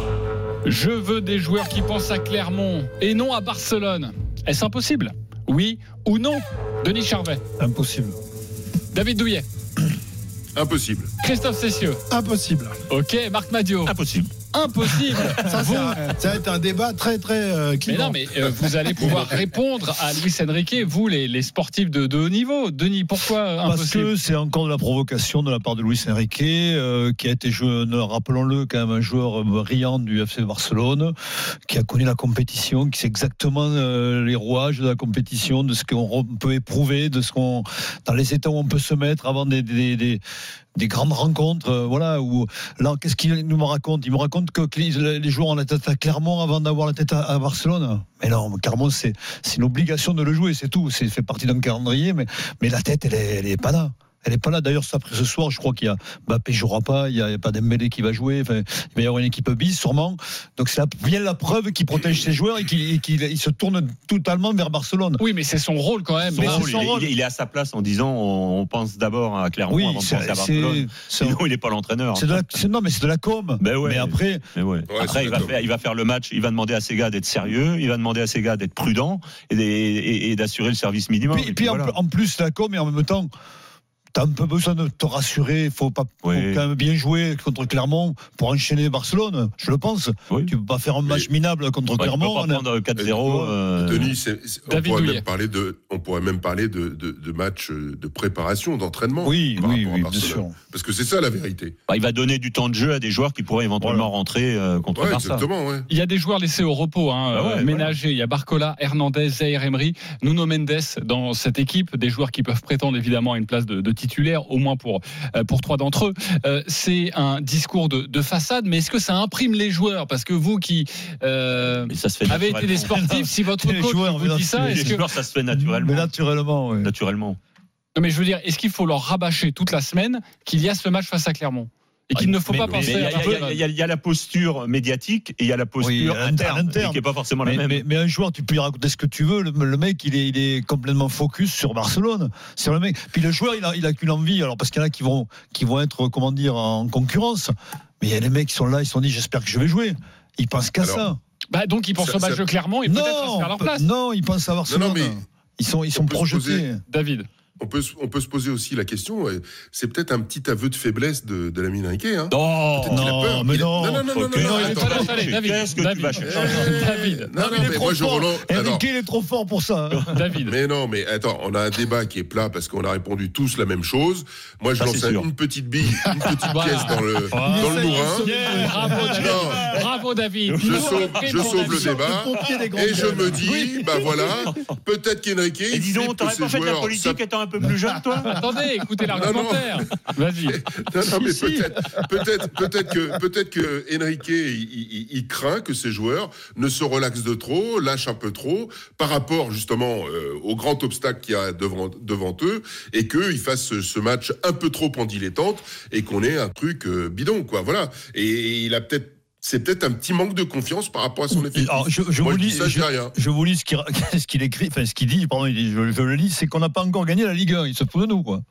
Je veux des joueurs qui pensent à Clermont et non à Barcelone. Est-ce impossible ? Oui ou non ? Denis Charvet. Impossible. David Douillet. Impossible. Christophe Cessieux. Impossible. Ok, Marc Madiot. Impossible. Impossible. Ça, vous... ça va être un débat très très euh, mais non, mais euh, vous allez pouvoir répondre à Luis Enrique, vous les, les sportifs de, de haut niveau. Denis, pourquoi euh, impossible ? Parce que c'est encore de la provocation de la part de Luis Enrique, euh, qui a été, je, rappelons-le, quand même un joueur brillant du F C Barcelone, qui a connu la compétition, qui sait exactement euh, les rouages de la compétition, de ce qu'on peut éprouver, de ce qu'on, dans les états où on peut se mettre avant des, des, des des grandes rencontres, euh, voilà, où là, qu'est-ce qu'il nous raconte ? Il me raconte que les joueurs ont la tête à Clermont avant d'avoir la tête à, à Barcelone. Mais non, Clermont, c'est, c'est une obligation de le jouer, c'est tout. C'est fait partie d'un calendrier, mais, mais la tête, elle est, elle est pas là. Elle n'est pas là. D'ailleurs, après ce soir, je crois qu'il y a Mbappé ne jouera pas, il n'y a, a pas Dembélé qui va jouer. Enfin, il va y avoir une équipe bis, sûrement. Donc, c'est la, bien la preuve qu'il protège ses joueurs et qu'il, et qu'il il se tourne totalement vers Barcelone. Oui, mais c'est son rôle quand même. Son rôle, son il, rôle. Est, il est à sa place en disant on, on pense d'abord à Clermont oui, avant de penser à Barcelone. C'est, Sinon, il n'est pas l'entraîneur. C'est de la, c'est, non, mais c'est de la com. Ben ouais, mais après, mais ouais. Ouais, après il, va faire, il va faire le match. Il va demander à ses gars d'être sérieux. Il va demander à ses gars d'être prudents et, et, et d'assurer le service minimum. Et puis, et puis en, voilà. en plus, c'est la com et en même temps. T'as un peu besoin de te rassurer, il faut pas oui. faut quand même bien jouer contre Clermont pour enchaîner Barcelone, je le pense. Oui. Tu peux pas faire un match mais, minable contre ouais, Clermont. Tu peux pas prendre quatre zéro. Euh... Denis, c'est, c'est, on, pourrait même parler de, on pourrait même parler de, de, de matchs de préparation, d'entraînement. Oui, oui, oui, bien sûr. Parce que c'est ça la vérité. Bah, il va donner du temps de jeu à des joueurs qui pourraient éventuellement voilà. rentrer euh, contre ouais, Barça. Exactement, ouais. Il y a des joueurs laissés au repos, hein, ah ouais, euh, ménagés. Ouais. Il y a Barcola, Hernandez, Zaïre Emery, Nuno Mendes dans cette équipe, des joueurs qui peuvent prétendre évidemment à une place de, de titulaire, au moins pour, euh, pour trois d'entre eux. Euh, c'est un discours de, de façade, mais est-ce que ça imprime les joueurs ? Parce que vous qui euh, ça se fait avez été des sportifs, si votre coach joueurs, vous dit ça, est-ce les que joueurs, ça se fait naturellement ? Mais naturellement, oui. Naturellement. Non, mais je veux dire, est-ce qu'il faut leur rabâcher toute la semaine qu'il y a ce match face à Clermont ? Et qu'il ne faut mais, pas mais, penser mais à il y, y, y, y a la posture médiatique et il y a la posture oui, interne, interne qui n'est pas forcément mais, la même. Mais, mais un joueur, tu peux lui raconter ce que tu veux. Le, le mec, il est, il est complètement focus sur Barcelone. Sur le mec. Puis le joueur, il a, il a qu'une envie. Alors parce qu'il y en a qui vont, qui vont être, comment dire, en concurrence. Mais il y a des mecs qui sont là, ils se sont dit, j'espère que je vais jouer. Ils pensent qu'à Alors, ça. Bah donc ils pensent ça, au match ça... de Clermont et peut-être à se faire leur place. Non, ils pensent à Barcelone. Non, non, mais ils sont, ils sont projetés. Poser... David. On peut, on peut se poser aussi la question, c'est peut-être un petit aveu de faiblesse de, de l'ami Enrique. Hein. Non, non, mais non. Non, non, non, non, okay. non, non, non, attends, attends, attends, David, qu'est-ce que David, tu vas chercher David. Non, non, mais, mais moi je relance. Enrique, il est trop fort pour ça. David. Mais non, mais attends, on a un débat qui est plat parce qu'on a répondu tous la même chose. Moi, je ah, lance une petite bille, une petite pièce dans le, ah, dans le bourrin. Yeah, bravo, David. Bravo, David. Je sauve, je sauve le débat et je me dis, bah voilà, peut-être qu'Enrique. Et dis donc, t'aurais pas fait de la politique étant un peu plus jeune, toi ? Attendez, écoutez l'argumentaire. Vas-y. Non, non, mais peut-être, peut-être, peut-être que, peut-être que Enrique, il, il, il craint que ses joueurs ne se relaxent de trop, lâchent un peu trop, par rapport justement euh, au grand obstacle qu'il y a devant, devant eux, et qu'ils fassent ce, ce match un peu trop en dilettante, et qu'on ait un truc euh, bidon, quoi. Voilà. Et, et il a peut-être. C'est peut-être un petit manque de confiance par rapport à son effectif. Alors, je, je, Moi, vous je, lis, ça, je, je vous lis ce qu'il, ce qu'il écrit, enfin ce qu'il dit, pardon, il dit, je, je le lis, c'est qu'on n'a pas encore gagné la Ligue un. Il se fout de nous, quoi.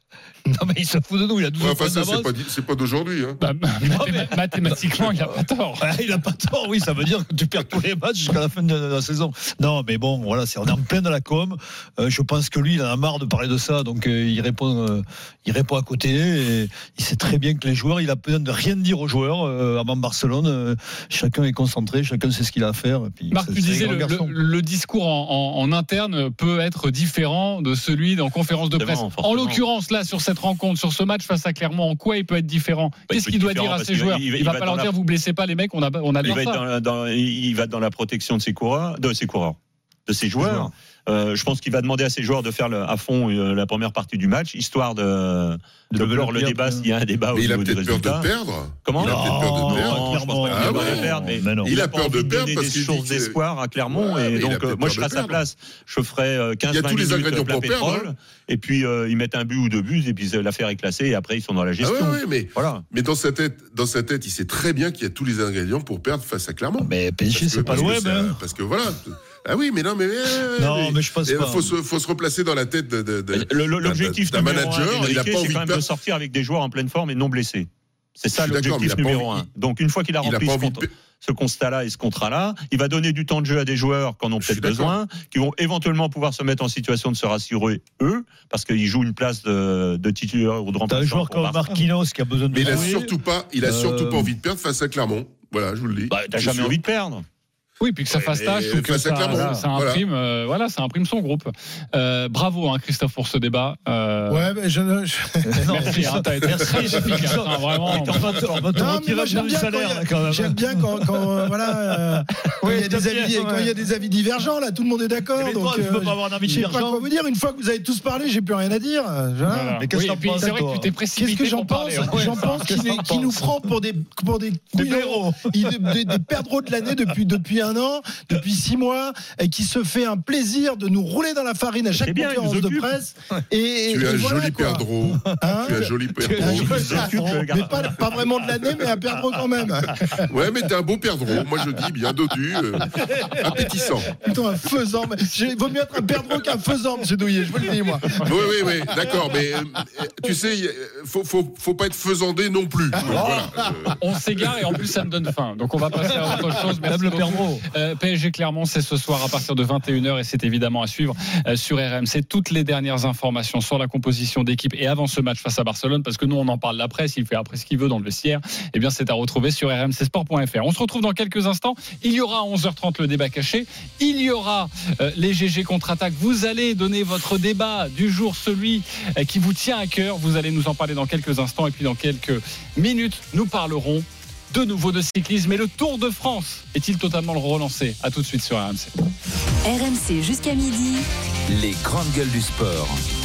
Non mais il se fout de nous, il a douze ouais, points enfin, ça, d'avance. C'est pas, c'est pas d'aujourd'hui. Hein. Bah, mathém- mathématiquement, il a pas tort. Il a pas tort, oui, ça veut dire que tu perds tous les matchs jusqu'à la fin de la saison. Non, mais bon, voilà, c'est, on est en plein de la com. Euh, je pense que lui, il en a marre de parler de ça, donc euh, il répond, euh, il répond à côté. Et il sait très bien que les joueurs, il a besoin de rien dire aux joueurs euh, avant Barcelone. Euh, chacun est concentré, chacun sait ce qu'il a à faire. Et puis, Marc, tu disais le, le, le discours en, en, en interne peut être différent de celui en conférence de presse. En l'occurrence, là, sur cette rencontre, sur ce match face à Clermont, en quoi il peut être différent ? bah, Qu'est-ce qu'il doit dire à ses joueurs ? Il, il, il va, va pas leur dire la... vous blessez pas les mecs, on a on a il va, dans, dans, il va dans la protection de ses coureurs, de ses coureurs. de ses joueurs. Euh, je pense qu'il va demander à ses joueurs de faire le, à fond euh, la première partie du match, histoire de, de, de clore le débat s'il y a un débat au niveau des résultats. Il a peut-être peur de perdre. Comment ? Il a peut-être peur de perdre. Non, je pense pas qu'il a peur de perdre, mais, mais il, il a peur de perdre parce qu'il a des sources d'espoir à Clermont. Ouais, et donc, euh, moi, je serais à sa place. Je ferais quinze vingt minutes plein pétrole. Et puis, euh, ils mettent un but ou deux buts, et puis l'affaire est classée, et après, ils sont dans la gestion. Ah ouais, ouais, mais, voilà. mais dans sa tête, dans sa tête, il sait très bien qu'il y a tous les ingrédients pour perdre face à Clermont. Mais P S G, c'est pas le web. Parce que voilà. Ah oui, mais non, mais non, mais je pense pas. Faut se, faut se replacer dans la tête de, de, de l'objectif d'un manager. Un, il a pas envie c'est quand même de sortir avec des joueurs en pleine forme et non blessés. C'est ça l'objectif numéro un. Donc une fois qu'il a rempli ce, compte, ce constat-là et ce contrat-là, il va donner du temps de jeu à des joueurs qui en ont peut-être besoin, qui vont éventuellement pouvoir se mettre en situation de se rassurer eux, parce qu'ils jouent une place de, de titulaire ou de remplaçant. T'as un joueur comme Marquinhos qui a besoin de. Mais il a surtout pas, il a surtout pas envie de perdre face à Clermont. Voilà, je vous le dis. Bah, t'as jamais envie de perdre. Oui, puis que ça fasse tâche ou que ça, ça, ça imprime, voilà. Euh, voilà, ça imprime son groupe. Euh, bravo, hein, Christophe, pour ce débat. Euh... Ouais, mais je. je... non, merci, hein, t'as été très efficace, hein, vraiment. On va te, on va te non, retirer j'aime du salaire, a, quand même. J'aime bien quand, quand euh, voilà, euh, oui, il y a des avis, ouais. quand il y a des avis divergents, là, tout le monde est d'accord. Mais donc, toi, euh, tu peux pas avoir d'avis divergent. Je sais pas divergent. quoi vous dire. Une fois que vous avez tous parlé, j'ai plus rien à dire. Voilà. Mais qu'est-ce que t'en penses ? C'est vrai que tu t'es précipité. Qu'est-ce que j'en pense ? J'en pense qu'il nous prend pour des pour des couillons, des perdreaux de l'année depuis depuis un an, depuis six mois, et qui se fait un plaisir de nous rouler dans la farine à chaque bien, conférence de presse. Et, tu es un voilà, joli perdreau. Hein tu es un joli perdreau. Mais pas, pas vraiment de l'année, mais un perdreau quand même. Ouais, mais t'es un beau perdreau. Moi, je dis bien dodu, euh, appétissant. Plutôt un faisant. Il vaut mieux être un perdreau qu'un faisant, monsieur Douillet, je vous le dis, moi. Oui, oui, oui, d'accord, mais euh, tu sais, faut, faut, faut pas être faisandé non plus. Donc, voilà, euh... On s'égare et en plus, ça me donne faim. Donc, on va passer à autre chose. Merci le perdreau. Euh, P S G Clermont, c'est ce soir à partir de vingt et une heures et c'est évidemment à suivre euh, sur R M C. Toutes les dernières informations sur la composition d'équipe et avant ce match face à Barcelone, parce que nous on en parle la presse, il fait après ce qu'il veut dans le vestiaire, et bien c'est à retrouver sur r m c sport point f r. On se retrouve dans quelques instants. Il y aura à onze heures trente le débat caché, il y aura euh, les G G contre-attaque. Vous allez donner votre débat du jour, celui euh, qui vous tient à cœur. Vous allez nous en parler dans quelques instants et puis dans quelques minutes nous parlerons de nouveau de cyclisme. Et le Tour de France est-il totalement relancé ? À tout de suite sur R M C. R M C jusqu'à midi. Les grandes gueules du sport.